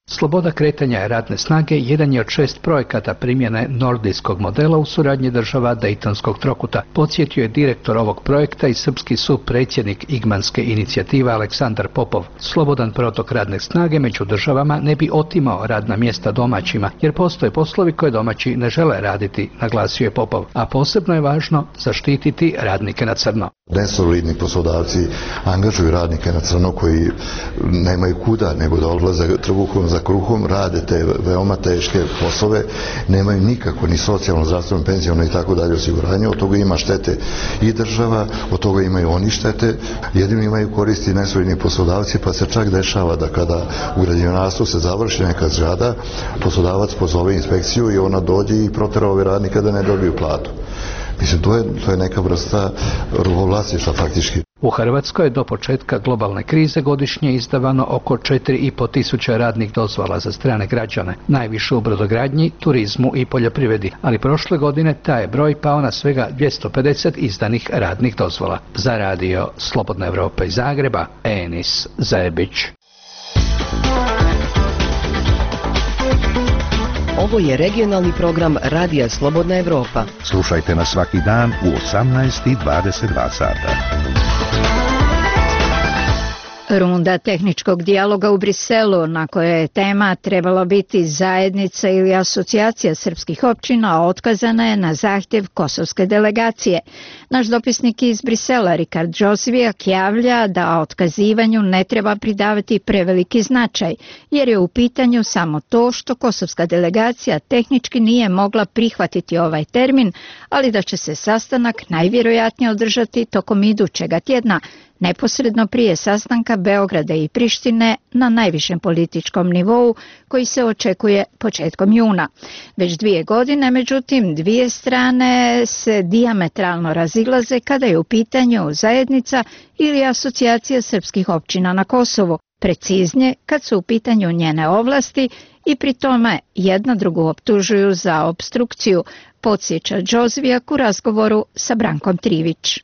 Speaker 26: Sloboda kretanja radne snage jedan je od šest projekata primjene nordijskog modela u suradnji država Dejtonskog trokuta. Podsjetio je direktor ovog projekta i srpski supredsjednik Igmanske inicijative Aleksandar Popov. Slobodan protok radne snage među državama ne bi otimao radna mjesta domaćima, jer postoje poslovi koje domaći ne žele raditi, naglasio je Popov, a posebno je važno zaštititi radnike na crno.
Speaker 8: Nesolidni poslodavci angažuju radnike na crno koji nemaju kuda nego da odlaze trbuhom za kruhom, rade te veoma teške poslove, nemaju nikako ni socijalno, zdravstveno, penziono i tako dalje osiguranje. Od toga ima štete i država, od toga imaju oni štete, jedino imaju koristi nesolidni poslodavci, pa se čak dešava da kada u građevinarstvu se završi neka zgrada, poslodavac pozove inspekciju i ona dođe i protera ove radnika da ne dobiju platu. Mislim, to je, to je neka vrsta robovlasništva faktički.
Speaker 26: U Hrvatskoj je do početka globalne krize godišnje izdavano oko četiri i po tisuća radnih dozvola za strane građane, najviše u brodogradnji, turizmu i poljoprivredi, ali prošle godine taj je broj pao na svega dvjesto pedeset izdanih radnih dozvola. Za radio Slobodna Evropa iz Zagreba, Enis Zajebić.
Speaker 3: Ovo je regionalni program Radija Slobodna Evropa.
Speaker 2: Slušajte nas svaki dan u osamnaest i dvadeset dva sata.
Speaker 1: Runda tehničkog dijaloga u Briselu, na kojoj je tema trebala biti zajednica ili asocijacija srpskih općina, otkazana je na zahtjev kosovske delegacije. Naš dopisnik iz Brisela, Rikard Džozvijak, javlja da otkazivanju ne treba pridavati preveliki značaj, jer je u pitanju samo to što kosovska delegacija tehnički nije mogla prihvatiti ovaj termin, ali da će se sastanak najvjerojatnije održati tokom idućega tjedna, neposredno prije sastanka Beograda i Prištine na najvišem političkom nivou koji se očekuje početkom juna. Već dvije godine, međutim, dvije strane se dijametralno razilaze kada je u pitanju zajednica ili asocijacija srpskih općina na Kosovu, preciznije kad su u pitanju njene ovlasti i pri tome jedna drugu optužuju za opstrukciju, podsjeća Džozvijak u razgovoru sa Brankom Trivić.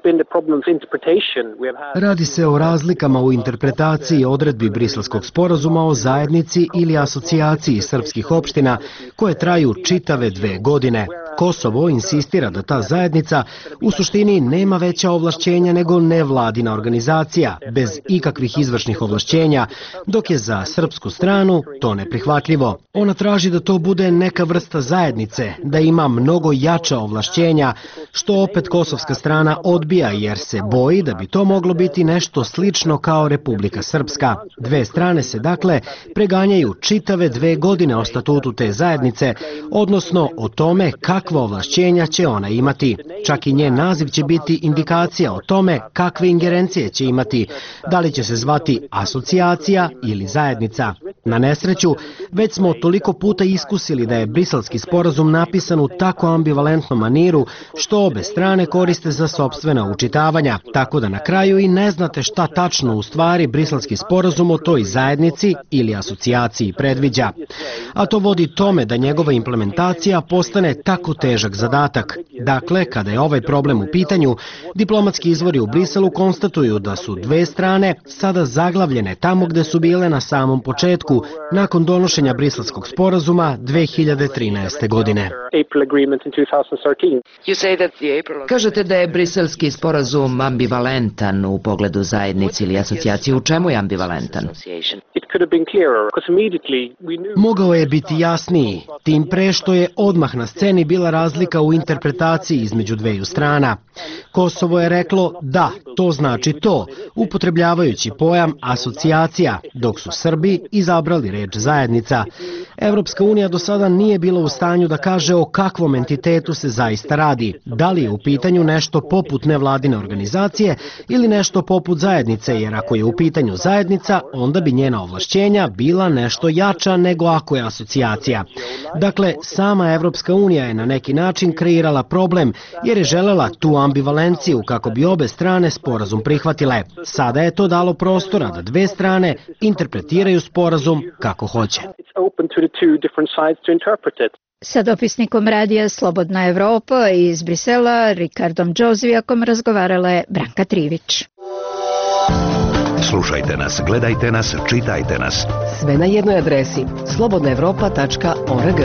Speaker 6: Radi se o razlikama u interpretaciji odredbi Briselskog sporazuma o zajednici ili asocijaciji srpskih opština koje traju čitave dve godine. Kosovo insistira da ta zajednica u suštini nema veća ovlašćenja nego nevladina organizacija, bez ikakvih izvršnih ovlašćenja, dok je za srpsku stranu to neprihvatljivo. Ona traži da to bude neka vrsta zajednice, da ima mnogo jača ovlašćenja, što opet kosovska strana odbija jer se boji da bi to moglo biti nešto slično kao Republika Srpska. Dve strane se dakle preganjaju čitave dve godine o statutu te zajednice, odnosno o tome kakva ovlašćenja će ona imati. Čak i njen naziv će biti indikacija o tome kakve ingerencije će imati, da li će se zvati asocijacija ili zajednica. Na nesreću, već smo toliko puta iskusili da je Briselski sporazum napisan u tako ambivalentnom maniru što obe strane koriste za sopstvena učitavanja, tako da na kraju i ne znate šta tačno u stvari Briselski sporazum o toj zajednici ili asocijaciji predviđa. A to vodi tome da njegova implementacija postane tako težak zadatak. Dakle, kada je ovaj problem u pitanju, diplomatski izvori u Briselu konstatuju da su dve strane sada zaglavljene tamo gde su bile na samom početku, nakon donošenja Briselskog sporazuma dve hiljade trinaeste. godine.
Speaker 10: Kažete da je Briselski sporazum ambivalentan u pogledu zajednice ili asocijacije. U čemu je ambivalentan?
Speaker 6: Mogao je biti jasniji, tim pre što je odmah na sceni bila razlika u interpretaciji između dveju strana. Kosovo je reklo da, to znači to, upotrebljavajući pojam asocijacija, dok su Srbi izabrali reč zajednica. Evropska unija do sada nije bila u stanju da kaže o kakvom entitetu se zaista radi, da li je u pitanju nešto poput nevladine organizacije ili nešto poput zajednice, jer ako je u pitanju zajednica, onda bi njena ovlašćenja bila nešto jača nego ako je asocijacija. Dakle, sama Evropska unija je na neki način kreirala problem, jer je želela tu ambivalenciju kako bi obe strane sporazum prihvatile. Sada je to dalo prostora da dve strane interpretiraju sporazum kako hoće.
Speaker 1: Sa dopisnikom radija Slobodna Evropa iz Brisela, Rikardom Džozvijakom, razgovarala je Branka Trivić.
Speaker 2: Slušajte nas, gledajte nas, čitajte nas.
Speaker 3: Sve na jednoj adresi slobodna evropa tačka org.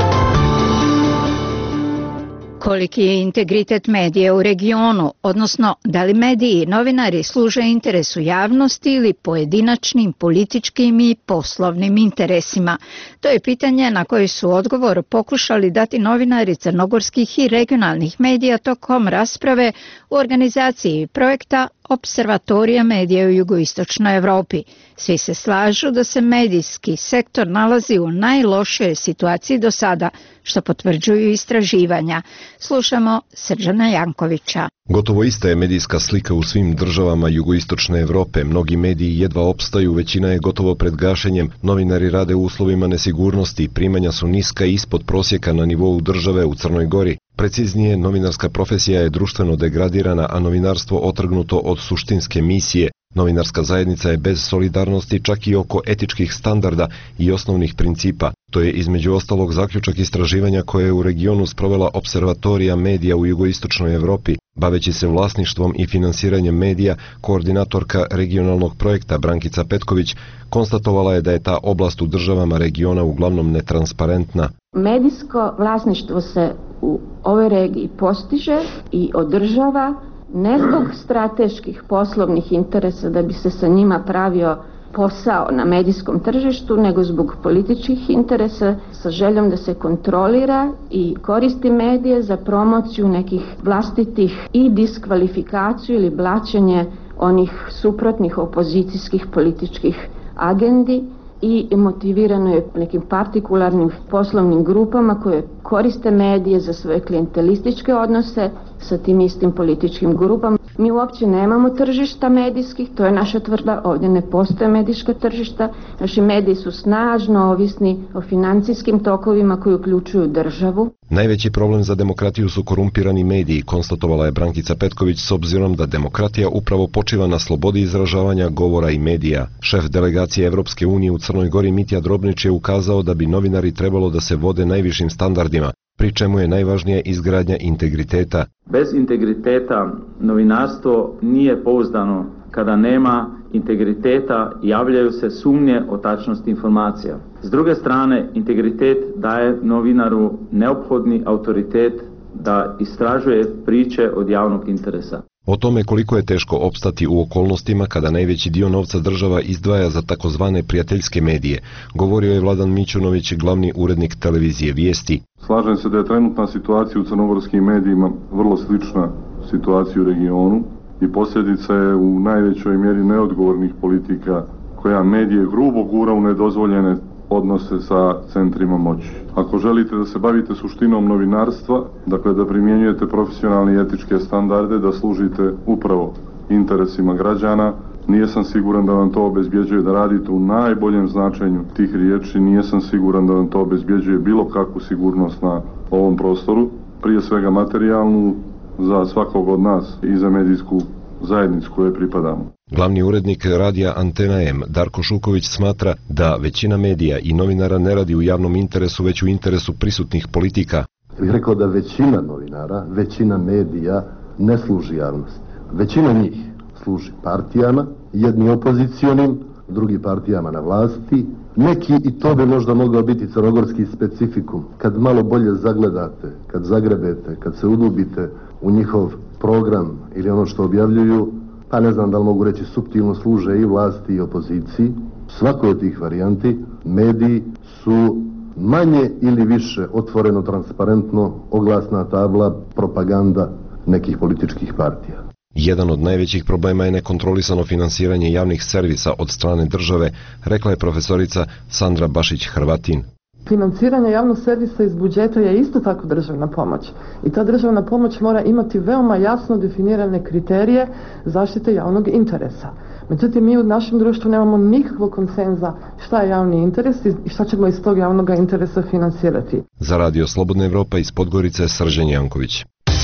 Speaker 1: Koliki je integritet medija u regionu, odnosno da li mediji i novinari služe interesu javnosti ili pojedinačnim političkim i poslovnim interesima? To je pitanje na koje su odgovor pokušali dati novinari crnogorskih i regionalnih medija tokom rasprave u organizaciji projekta Observatorija medija u jugoistočnoj Evropi. Svi se slažu da se medijski sektor nalazi u najlošijoj situaciji do sada, što potvrđuju istraživanja. Slušamo Srđana Jankovića.
Speaker 11: Gotovo ista je medijska slika u svim državama jugoistočne Evrope. Mnogi mediji jedva opstaju, većina je gotovo pred gašenjem, novinari rade u uslovima nesigurnosti, primanja su niska i ispod prosjeka na nivou države u Crnoj Gori. Preciznije, novinarska profesija je društveno degradirana, a novinarstvo otrgnuto od suštinske misije. Novinarska zajednica je bez solidarnosti čak i oko etičkih standarda i osnovnih principa. To je između ostalog zaključak istraživanja koje je u regionu sprovela Observatorija medija u jugoistočnoj Evropi. Baveći se vlasništvom i finansiranjem medija, koordinatorka regionalnog projekta Brankica Petković konstatovala je da je ta oblast u državama regiona uglavnom netransparentna.
Speaker 15: Medijsko vlasništvo se u ovoj regiji postiže i održava ne zbog strateških poslovnih interesa da bi se sa njima pravio posao na medijskom tržištu, nego zbog političkih interesa sa željom da se kontrolira i koristi medije za promociju nekih vlastitih i diskvalifikaciju ili blaćenje onih suprotnih opozicijskih političkih agendi i motivirano je nekim partikularnim poslovnim grupama koje koriste medije za svoje klijentelističke odnose sa tim istim političkim grupama. Mi uopće nemamo tržišta medijskih, to je naša tvrda, ovdje ne postoje medijska tržišta. Naši mediji su snažno ovisni o financijskim tokovima koji uključuju državu.
Speaker 11: Najveći problem za demokratiju su korumpirani mediji, konstatovala je Brankica Petković, s obzirom da demokratija upravo počiva na slobodi izražavanja, govora i medija. Šef delegacije Evropske unije u Crnoj Gori Mitja Drobnić je ukazao da bi novinari trebalo da se vode najvišim standardima, pri čemu je najvažnija izgradnja integriteta.
Speaker 16: Bez integriteta novinarstvo nije pouzdano. Kada nema integriteta, javljaju se sumnje o tačnosti informacija. S druge strane, integritet daje novinaru neophodni autoritet da istražuje priče od javnog interesa.
Speaker 11: O tome koliko je teško opstati u okolnostima kada najveći dio novca država izdvaja za takozvane prijateljske medije, govorio je Vladan Mićunović, glavni urednik televizije Vijesti.
Speaker 17: Slažem se da je trenutna situacija u crnogorskim medijima vrlo slična situaciji u regionu i posljedica je u najvećoj mjeri neodgovornih politika koja medije grubo gura u nedozvoljene odnose sa centrima moći. Ako želite da se bavite suštinom novinarstva, dakle da primjenjujete profesionalne i etičke standarde, da služite upravo interesima građana, nije sam siguran da vam to obezbjeđuje da radite u najboljem značenju tih riječi, nije sam siguran da vam to obezbjeđuje bilo kakvu sigurnost na ovom prostoru, prije svega materijalnu za svakog od nas i za medijsku zajednicu kojoj pripadamo.
Speaker 11: Glavni urednik radija Antena M, Darko Šuković, smatra da većina medija i novinara ne radi u javnom interesu, već u interesu prisutnih politika.
Speaker 28: Bih rekao da većina novinara, većina medija ne služi javnosti. Većina njih služi partijama, jedni opozicionim, drugi partijama na vlasti. Neki, i to bi možda mogao biti crnogorski specifikum, kad malo bolje zagledate, kad zagrebete, kad se udubite u njihov program ili ono što objavljuju, pa ne znam da li mogu reći suptilno služe i vlasti i opoziciji. Svakoj od tih varijanti mediji su manje ili više otvoreno, transparentno, oglasna tabla, propaganda nekih političkih partija.
Speaker 11: Jedan od najvećih problema je nekontrolisano finansiranje javnih servisa od strane države, rekla je profesorica Sandra Bašić-Hrvatin.
Speaker 18: Financiranje javnog servisa iz budžeta je isto tako državna pomoć i ta državna pomoć mora imati veoma jasno definirane kriterije zaštite javnog interesa. Međutim, mi u našem društvu nemamo nikakvog konsenza šta je javni interes i šta ćemo iz tog javnog interesa financirati.
Speaker 11: Za Radio Slobodna Evropa iz Podgorice, Srđan Janković.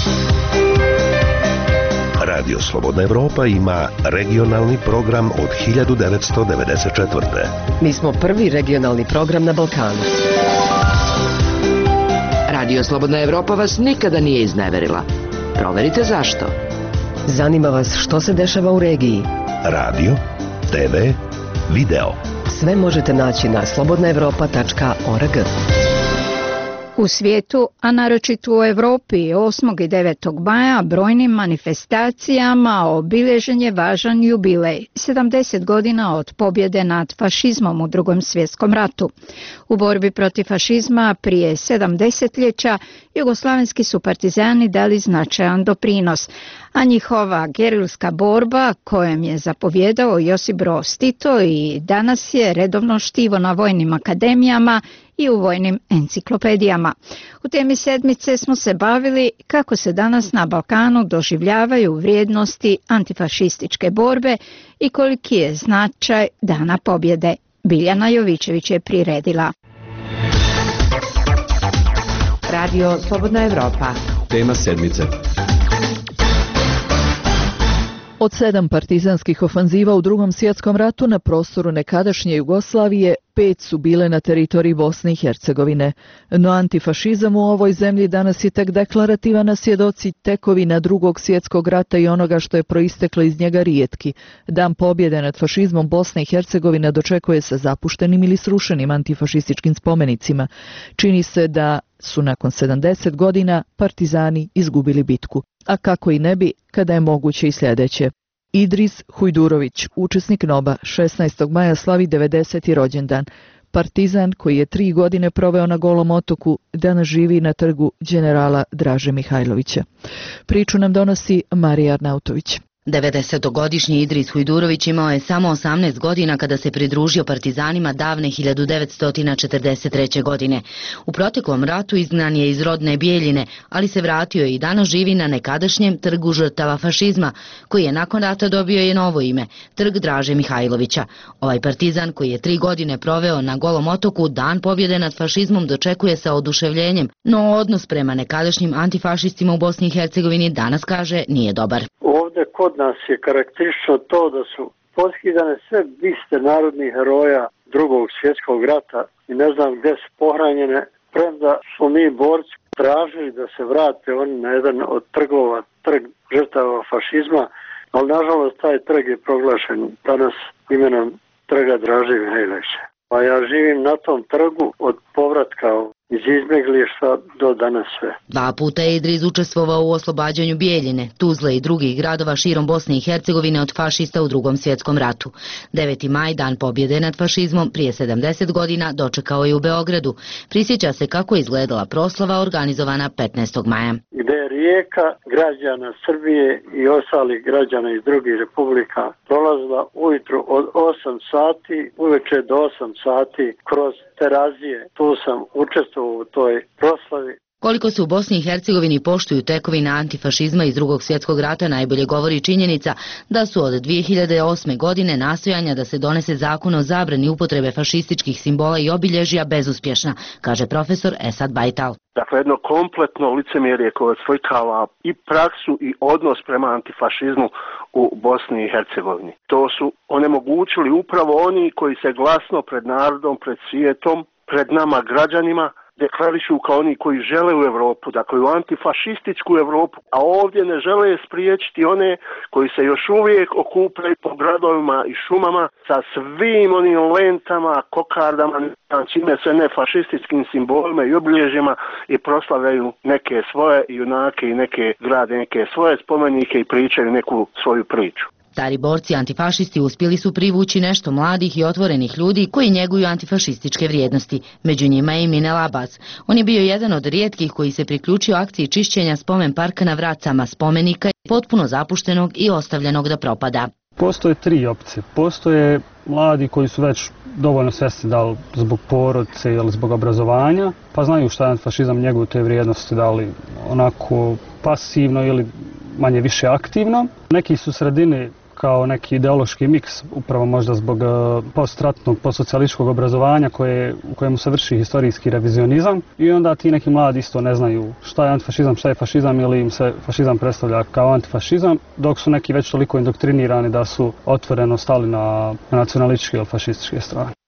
Speaker 2: Radio Slobodna Evropa ima regionalni program od hiljadu devetsto devedeset četvrte.
Speaker 3: Mi smo prvi regionalni program na Balkanu.
Speaker 10: Radio Slobodna Evropa vas nikada nije izneverila. Proverite zašto.
Speaker 3: Zanima vas što se dešava u regiji.
Speaker 2: Radio, te ve, video.
Speaker 3: Sve možete naći na slobodna evropa tačka org.
Speaker 1: U svijetu, a naročito u Europi, osmog i devetog maja brojnim manifestacijama obilježen je važan jubilej, sedamdeset godina od pobjede nad fašizmom u Drugom svjetskom ratu. U borbi protiv fašizma prije sedam desetljeća jugoslavenski su partizani dali značajan doprinos, a njihova gerilska borba, kojem je zapovjedao Josip Broz Tito, i danas je redovno štivo na vojnim akademijama i u vojnim enciklopedijama. U temi sedmice smo se bavili kako se danas na Balkanu doživljavaju vrijednosti antifašističke borbe i koliki je značaj Dana pobjede. Biljana Jovićević je priredila.
Speaker 10: Radio Slobodna Evropa.
Speaker 7: Tema sedmice.
Speaker 9: Od sedam partizanskih ofanziva u Drugom svjetskom ratu na prostoru nekadašnje Jugoslavije, pet su bile na teritoriji Bosne i Hercegovine. No antifašizam u ovoj zemlji danas je tek deklarativan, a svjedoci tekovina Drugog svjetskog rata i onoga što je proisteklo iz njega rijetki. Dan pobjede nad fašizmom Bosne i Hercegovine dočekuje se zapuštenim ili srušenim antifašističkim spomenicima. Čini se da su nakon sedamdeset godina partizani izgubili bitku. A kako i ne bi, kada je moguće i sljedeće. Idris Hujdurović, učesnik N O B-a, šesnaestog maja slavi devedeseti rođendan. Partizan koji je tri godine proveo na Golom otoku, danas živi na trgu generala Draže Mihajlovića. Priču nam donosi Marija Arnautović.
Speaker 19: devedesetogodišnji Idris Hujdurović imao je samo osamnaest godina kada se pridružio partizanima davne hiljadu devetsto četrdeset treće. godine. U proteklom ratu izgnan je iz rodne Bijeljine, ali se vratio i danas živi na nekadašnjem trgu žrtava fašizma, koji je nakon rata dobio je novo ime, trg Draže Mihajlovića. Ovaj partizan koji je tri godine proveo na Golom otoku, dan pobjede nad fašizmom dočekuje sa oduševljenjem, no odnos prema nekadašnjim antifašistima u Bosni i Hercegovini danas, kaže, nije dobar.
Speaker 12: Ovdje kod nas je karakteristično to da su poskidane sve biste narodnih heroja Drugog svjetskog rata i ne znam gdje su pohranjene, premda smo mi borci tražili da se vrate oni na jedan od trgova, trg žrtava fašizma, ali nažalost taj trg je proglašen danas imenom trga Draže Mihajlovića. Pa ja živim na tom trgu od povratka iz izbjeglištva do danas sve.
Speaker 19: Dva puta je Idris učestvovao u oslobađanju Bijeljine, Tuzle i drugih gradova širom Bosne i Hercegovine od fašista u Drugom svjetskom ratu. deveti maj, dan pobjede nad fašizmom, prije sedamdeset godina dočekao je u Beogradu. Prisjeća se kako je izgledala proslava organizovana petnaestog maja.
Speaker 12: Gde je rijeka građana Srbije i ostalih građana iz drugih republika prolazila ujutru od osam sati, uveče do osam sati kroz Terazije. Tu sam učestvovao u toj proslavi.
Speaker 19: Koliko se u Bosni i Hercegovini poštuju tekovine antifašizma iz Drugog svjetskog rata najbolje govori činjenica da su od dvije hiljade osme. godine nastojanja da se donese zakon o zabrani upotrebe fašističkih simbola i obilježja bezuspješna, kaže profesor Esad Bajtal.
Speaker 12: Dakle, jedno kompletno licemjerje koje oslikava i praksu i odnos prema antifašizmu u Bosni i Hercegovini. To su onemogućili upravo oni koji se glasno pred narodom, pred svijetom, pred nama građanima deklarišu kao oni koji žele u Europu, dakle u antifašističku Europu, a ovdje ne žele spriječiti one koji se još uvijek okupljaju po gradovima i šumama sa svim onim lentama, kokardama, čime se ne fašističkim simbolima i obilježjima i proslavljaju neke svoje junake i neke grade, neke svoje spomenike i pričaju neku svoju priču.
Speaker 19: Stari borci antifašisti uspjeli su privući nešto mladih i otvorenih ljudi koji njeguju antifašističke vrijednosti. Među njima je i Minel Abbas. On je bio jedan od rijetkih koji se priključio akciji čišćenja spomen parka na Vracama, spomenika potpuno zapuštenog i ostavljenog da propada.
Speaker 20: Postoje tri opcije. Postoje mladi koji su već dovoljno svjesni da li zbog porodice ili zbog obrazovanja, pa znaju šta je antifašizam, njeguju te vrijednosti, da li onako pasivno ili manje više aktivno. Neki su sredini kao neki ideološki miks, upravo možda zbog postratnog, postsocijalističkog obrazovanja koje, u kojemu se vrši historijski revizionizam, i onda ti neki mladi isto ne znaju šta je antifašizam, šta je fašizam, ili im se fašizam predstavlja kao antifašizam, dok su neki već toliko indoktrinirani da su otvoreno stali na nacionalističke ili fašističke strane.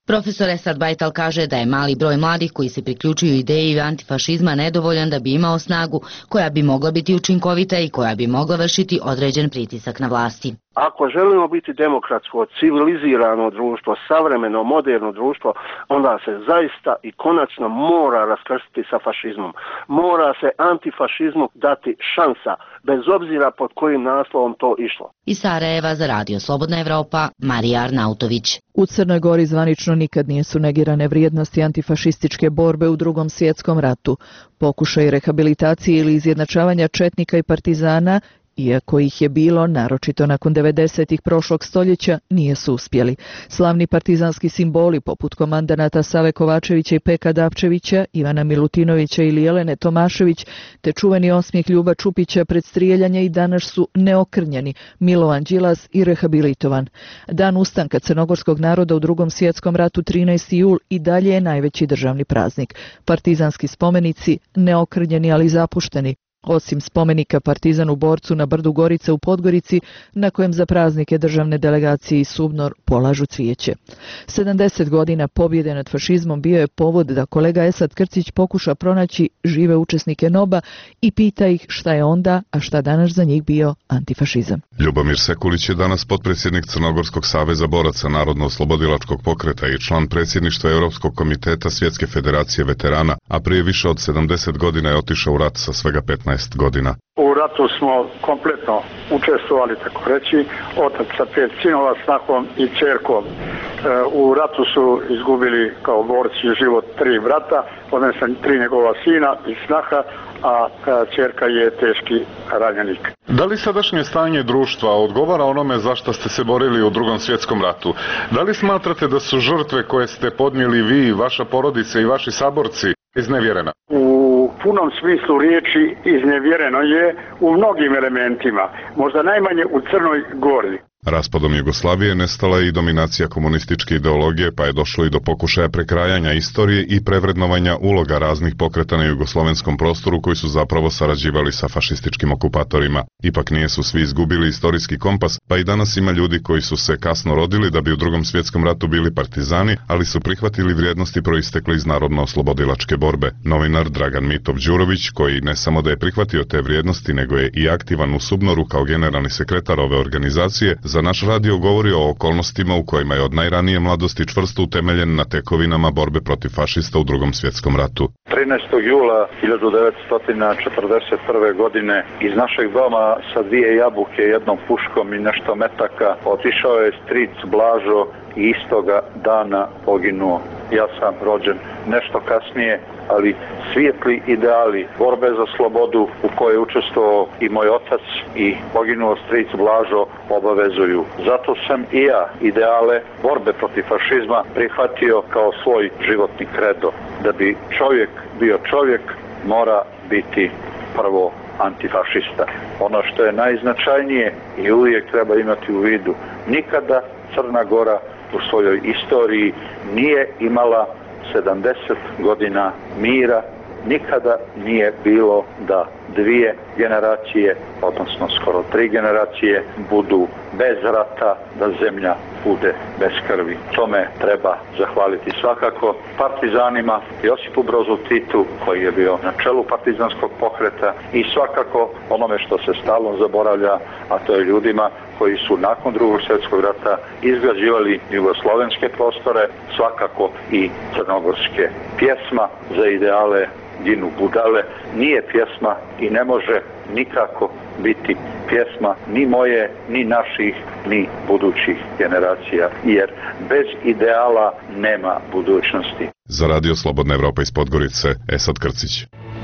Speaker 19: Profesor Esad Bajtal kaže da je mali broj mladih koji se priključuju ideji antifašizma nedovoljan da bi imao snagu koja bi mogla biti učinkovita i koja bi mogla vršiti određen pritisak na vlasti.
Speaker 12: Ako želimo biti demokratsko, civilizirano društvo, savremeno, moderno društvo, onda se zaista i konačno mora raskrstiti sa fašizmom. Mora se antifašizmu dati šansa, bez obzira pod kojim naslovom to išlo.
Speaker 19: Iz Sarajeva za Radio Slobodna Evropa, Marija Arnautović.
Speaker 9: U Crnoj Gori zvanično nikad nisu negirane vrijednosti antifašističke borbe u Drugom svjetskom ratu. Pokušaj rehabilitacije ili izjednačavanja četnika i partizana, iako ih je bilo, naročito nakon devedesetih prošlog stoljeća, nije su uspjeli. Slavni partizanski simboli poput komandanata Save Kovačevića i Peka Dapčevića, Ivana Milutinovića ili Jelene Tomašević, te čuveni osmijeh Ljuba Čupića pred strijeljanje i danas su neokrnjeni, Milovan Đilas i rehabilitovan. Dan ustanka crnogorskog naroda u Drugom svjetskom ratu trinaesti jul i dalje je najveći državni praznik. Partizanski spomenici neokrnjeni ali zapušteni, osim spomenika partizanu borcu na brdu Gorice u Podgorici, na kojem za praznike državne delegacije i Subnor polažu cvijeće. sedamdeset godina pobjede nad fašizmom bio je povod da kolega Esad Krcić pokuša pronaći žive učesnike NOB-a i pita ih šta je onda, a šta danas za njih bio antifašizam.
Speaker 4: Ljubomir Sekulić je danas potpredsjednik Crnogorskog saveza boraca Narodno-oslobodilačkog pokreta i član predsjedništva Europskog komiteta Svjetske federacije veterana, a prije više od sedamdeset godina je otišao u rat sa svega petnaest godina.
Speaker 13: U ratu smo kompletno učestvovali, tako reći, otac sa pet sinova, snahom i čerkom. E, u ratu su izgubili kao borci život tri brata, odnesem tri njegova sina i snaha, a čerka je teški ranjenik.
Speaker 17: Da li sadašnje stanje društva odgovara onome za što ste se borili u Drugom svjetskom ratu? Da li smatrate da su žrtve koje ste podnijeli vi, vaša porodica i vaši saborci iznevjerena?
Speaker 13: U punom smislu riječi iznevjereno je u mnogim elementima, možda najmanje u Crnoj Gori.
Speaker 4: Raspadom Jugoslavije nestala je i dominacija komunističke ideologije, pa je došlo i do pokušaja prekrajanja istorije i prevrednovanja uloga raznih pokreta na jugoslovenskom prostoru koji su zapravo sarađivali sa fašističkim okupatorima. Ipak nije su svi izgubili istorijski kompas, pa i danas ima ljudi koji su se kasno rodili da bi u Drugom svjetskom ratu bili partizani, ali su prihvatili vrijednosti proistekle iz narodno-oslobodilačke borbe. Novinar Dragan Mitov Đurović, koji ne samo da je prihvatio te vrijednosti, nego je i aktivan u Subnoru kao generalni sekretar ove organizacije, za naš radio govori o okolnostima u kojima je od najranije mladosti čvrsto utemeljen na tekovinama borbe protiv fašista u Drugom svjetskom ratu.
Speaker 13: trinaestog jula hiljadu devetsto četrdeset prve. godine iz našeg doma sa dvije jabuke, jednom puškom i nešto metaka otišao je stric Blažo i istoga dana poginuo. Ja sam rođen nešto kasnije, ali svijetli ideali borbe za slobodu u kojoj je učestvovao i moj otac i poginuo stric Blažo obavezuju. Zato sam i ja ideale borbe protiv fašizma prihvatio kao svoj životni kredo. Da bi čovjek bio čovjek, mora biti prvo antifašista. Ono što je najznačajnije i uvijek treba imati u vidu, nikada Crna Gora u svojoj istoriji nije imala sedamdeset godina mira, nikada nije bilo da dvije generacije, odnosno skoro tri generacije, budu bez rata, da zemlja bude bez krvi. Tome treba zahvaliti svakako partizanima, Josipu Brozu Titu, koji je bio na čelu partizanskog pokreta, i svakako onome što se stalno zaboravlja, a to je ljudima koji su nakon Drugog svjetskog rata izgrađivali jugoslovenske prostore, svakako i crnogorske. Pjesma za ideale ginu budale nije pjesma i ne može nikako biti pjesma ni moje, ni naših, ni budućih generacija, jer bez ideala nema budućnosti.
Speaker 4: Za Radio Slobodna Evropa iz Podgorice, Esad Krcić.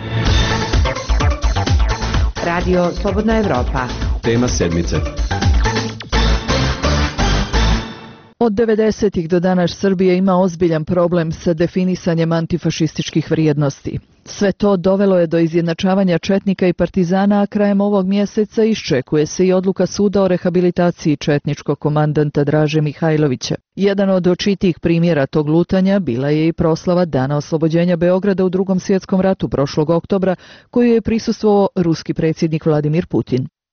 Speaker 10: Radio Slobodna Evropa.
Speaker 5: Tema sedmice.
Speaker 9: Od devedesetih do danas Srbija ima ozbiljan problem sa definisanjem antifašističkih vrijednosti. Sve to dovelo je do izjednačavanja četnika i partizana, a krajem ovog mjeseca iščekuje se i odluka suda o rehabilitaciji četničkog komandanta Draže Mihajlovića. Jedan od očitijih primjera tog lutanja bila je i proslava Dana oslobođenja Beograda u Drugom svjetskom ratu prošlog oktobra, koju je prisustvovao ruski predsjednik Vladimir Putin.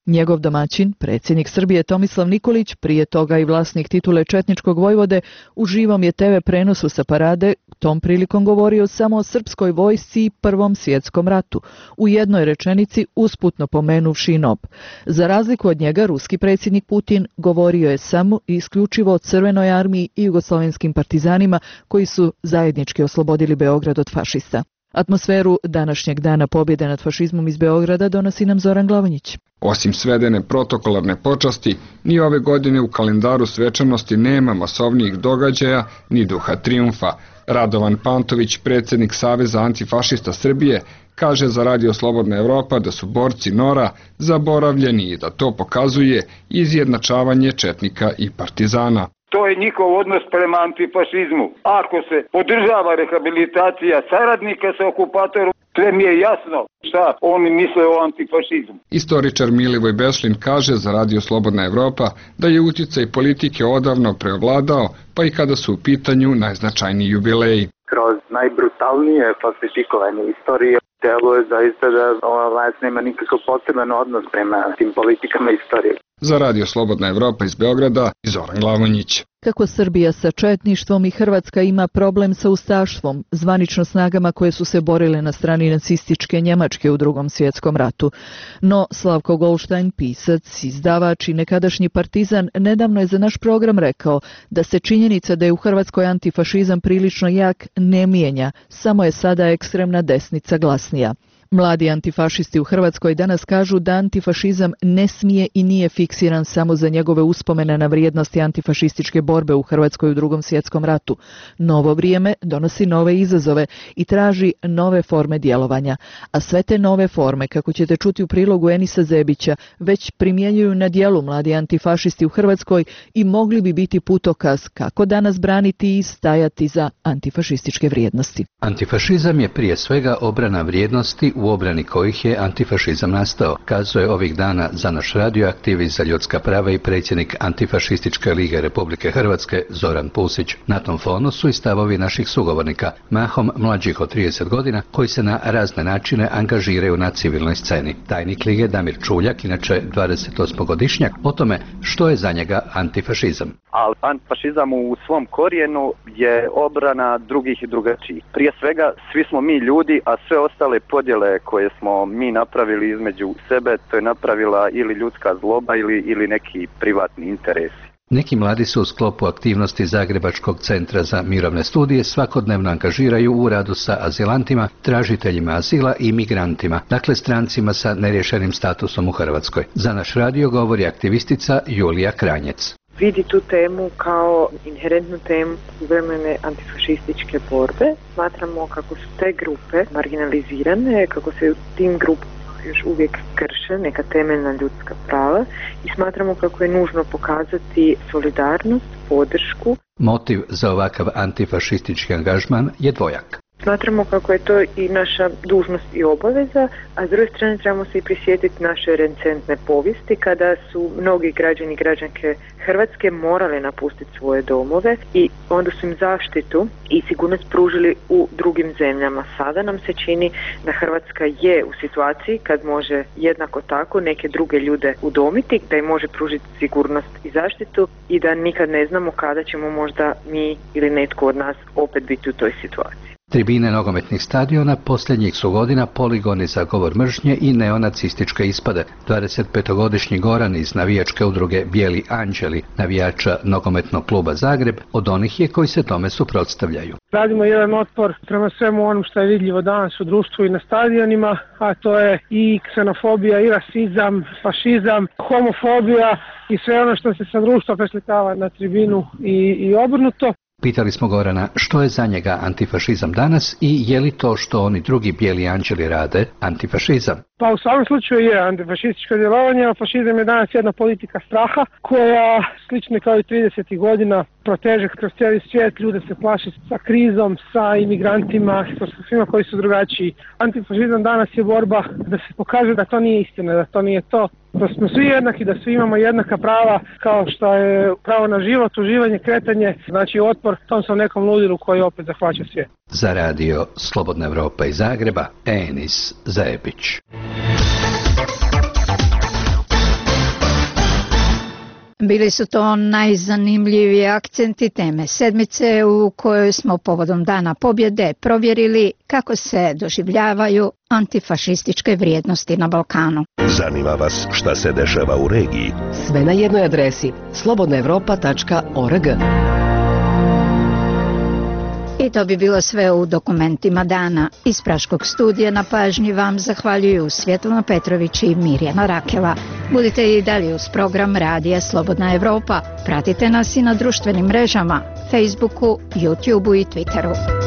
Speaker 9: Njegov domaćin, predsjednik Srbije Tomislav Nikolić, prije toga i vlasnik titule Četničkog vojvode, u živom je te ve prenosu sa parade tom prilikom govorio samo o srpskoj vojsci i Prvom svjetskom ratu, u jednoj rečenici usputno pomenuvši N O B. Za razliku od njega, ruski predsjednik Putin govorio je samo i isključivo o Crvenoj armiji i jugoslovenskim partizanima koji su zajednički oslobodili Beograd od fašista. Atmosferu današnjeg dana pobjede nad fašizmom iz Beograda donosi nam Zoran Glavonjić.
Speaker 5: Osim svedene protokolarne počasti, ni ove godine u kalendaru svečanosti nema masovnijih događaja ni duha trijumfa. Radovan Pantović, predsjednik Saveza antifašista Srbije, kaže za Radio Slobodna Evropa da su borci Nora zaboravljeni i da to pokazuje izjednačavanje četnika i partizana.
Speaker 7: To je njihov odnos prema antifašizmu. Ako se podržava rehabilitacija saradnika sa okupatorom, sve mi je jasno šta oni misle o antifašizmu.
Speaker 5: Istoričar Milivoj Bešlin kaže za Radio Slobodna Evropa da je utjecaj politike odavno preovladao, pa i kada su u pitanju najznačajniji jubileji.
Speaker 14: Kroz najbrutalnije falsifikovanje istorije deluje zaista da ova vlast nema nikakav poseban odnos prema tim politikama istorije.
Speaker 5: Za Radio Slobodna Evropa iz Beograda, Zoran Glavonjić.
Speaker 9: Kako Srbija sa četništvom i Hrvatska ima problem sa ustaštvom, zvanično snagama koje su se borile na strani nacističke Njemačke u Drugom svjetskom ratu. No, Slavko Goldstein, pisac, izdavač i nekadašnji partizan, nedavno je za naš program rekao da se činjenica da je u Hrvatskoj antifašizam prilično jak ne mijenja, samo je sada ekstremna desnica glasnija. Mladi antifašisti u Hrvatskoj danas kažu da antifašizam ne smije i nije fiksiran samo za njegove uspomene na vrijednosti antifašističke borbe u Hrvatskoj u Drugom svjetskom ratu. Novo vrijeme donosi nove izazove i traži nove forme djelovanja, a sve te nove forme, kako ćete čuti u prilogu Enisa Zebića, već primjenjuju na djelu mladi antifašisti u Hrvatskoj i mogli bi biti putokaz kako danas braniti i stajati za antifašističke vrijednosti.
Speaker 26: Antifašizam je prije svega obrana vrijednosti u obrani kojih je antifašizam nastao, kazuje ovih dana za naš radio aktivist za ljudska prava i predsjednik Antifašističke lige Republike Hrvatske Zoran Pusić. Na tom fonu su i stavovi naših sugovornika, mahom mlađih od trideset godina, koji se na razne načine angažiraju na civilnoj sceni. Tajnik lige Damir Čuljak, inače dvadesetosmogodišnjak, o tome što je za njega antifašizam.
Speaker 21: Ali antifašizam u svom korijenu je obrana drugih i drugačijih. Prije svega, svi smo mi ljudi, a sve ostale podjele koje smo mi napravili između sebe, to je napravila ili ljudska zloba ili, ili neki privatni interesi.
Speaker 26: Neki mladi se u sklopu aktivnosti Zagrebačkog centra za mirovne studije svakodnevno angažiraju u radu sa azilantima, tražiteljima azila i migrantima, dakle strancima sa neriješenim statusom u Hrvatskoj. Za naš radio govori aktivistica Julija Kranjec.
Speaker 22: Vidi tu temu kao inherentnu temu suvremene antifašističke borbe. Smatramo kako su te grupe marginalizirane, kako se u tim grupama još uvijek krše neka temeljna ljudska prava i smatramo kako je nužno pokazati solidarnost, podršku.
Speaker 26: Motiv za ovakav antifašistički angažman je dvojak.
Speaker 22: Smatramo kako je to i naša dužnost i obaveza, a s druge strane trebamo se i prisjetiti naše recentne povijesti kada su mnogi građani i građanke Hrvatske morali napustiti svoje domove i onda su im zaštitu i sigurnost pružili u drugim zemljama. Sada nam se čini da Hrvatska je u situaciji kad može jednako tako neke druge ljude udomiti, da im može pružiti sigurnost i zaštitu i da nikad ne znamo kada ćemo možda mi ili netko od nas opet biti u toj situaciji.
Speaker 26: Tribine nogometnih stadiona posljednjih su godina poligoni za govor mržnje i neonacističke ispade. dvadesetpetogodišnji Goran iz navijačke udruge Bijeli anđeli, navijača nogometnog kluba Zagreb, od onih je koji se tome suprotstavljaju.
Speaker 23: Radimo jedan otpor prema svemu onom što je vidljivo danas u društvu i na stadionima, a to je i ksenofobija, i rasizam, fašizam, homofobija i sve ono što se sa društva preslikava na tribinu i, i obrnuto.
Speaker 26: Pitali smo Gorana što je za njega antifašizam danas i je li to što oni drugi bijeli anđeli rade antifašizam.
Speaker 23: Pa u svakom slučaju je antifašističko djelovanje, a fašizam je danas jedna politika straha koja slično kao i tridesetih godina proteže kroz cijeli svijet, ljude se plaši sa krizom, sa imigrantima, sa svima koji su drugačiji. Antifašizam danas je borba da se pokaže da to nije istina, da to nije to, da smo svi jednaki, da svi imamo jednaka prava kao što je pravo na život, uživanje, kretanje, znači otpor tom sam nekom ludilu koji opet zahvaća svijet.
Speaker 26: Za radio Slobodna Evropa iz Zagreba, Enis Zebić.
Speaker 1: Bili su to najzanimljiviji akcenti teme sedmice u kojoj smo povodom Dana pobjede provjerili kako se doživljavaju antifašističke vrijednosti na Balkanu.
Speaker 2: Zanima vas šta se dešava u regiji?
Speaker 3: Sve na jednoj adresi slobodna evropa tačka org.
Speaker 1: I to bi bilo sve u dokumentima dana. Iz Praškog studija na pažnji vam zahvaljuju Svjetlana Petrović i Mirjana Rakeva. Budite i dalje uz program Radija Slobodna Evropa. Pratite nas i na društvenim mrežama, Facebooku, YouTubeu i Twitteru.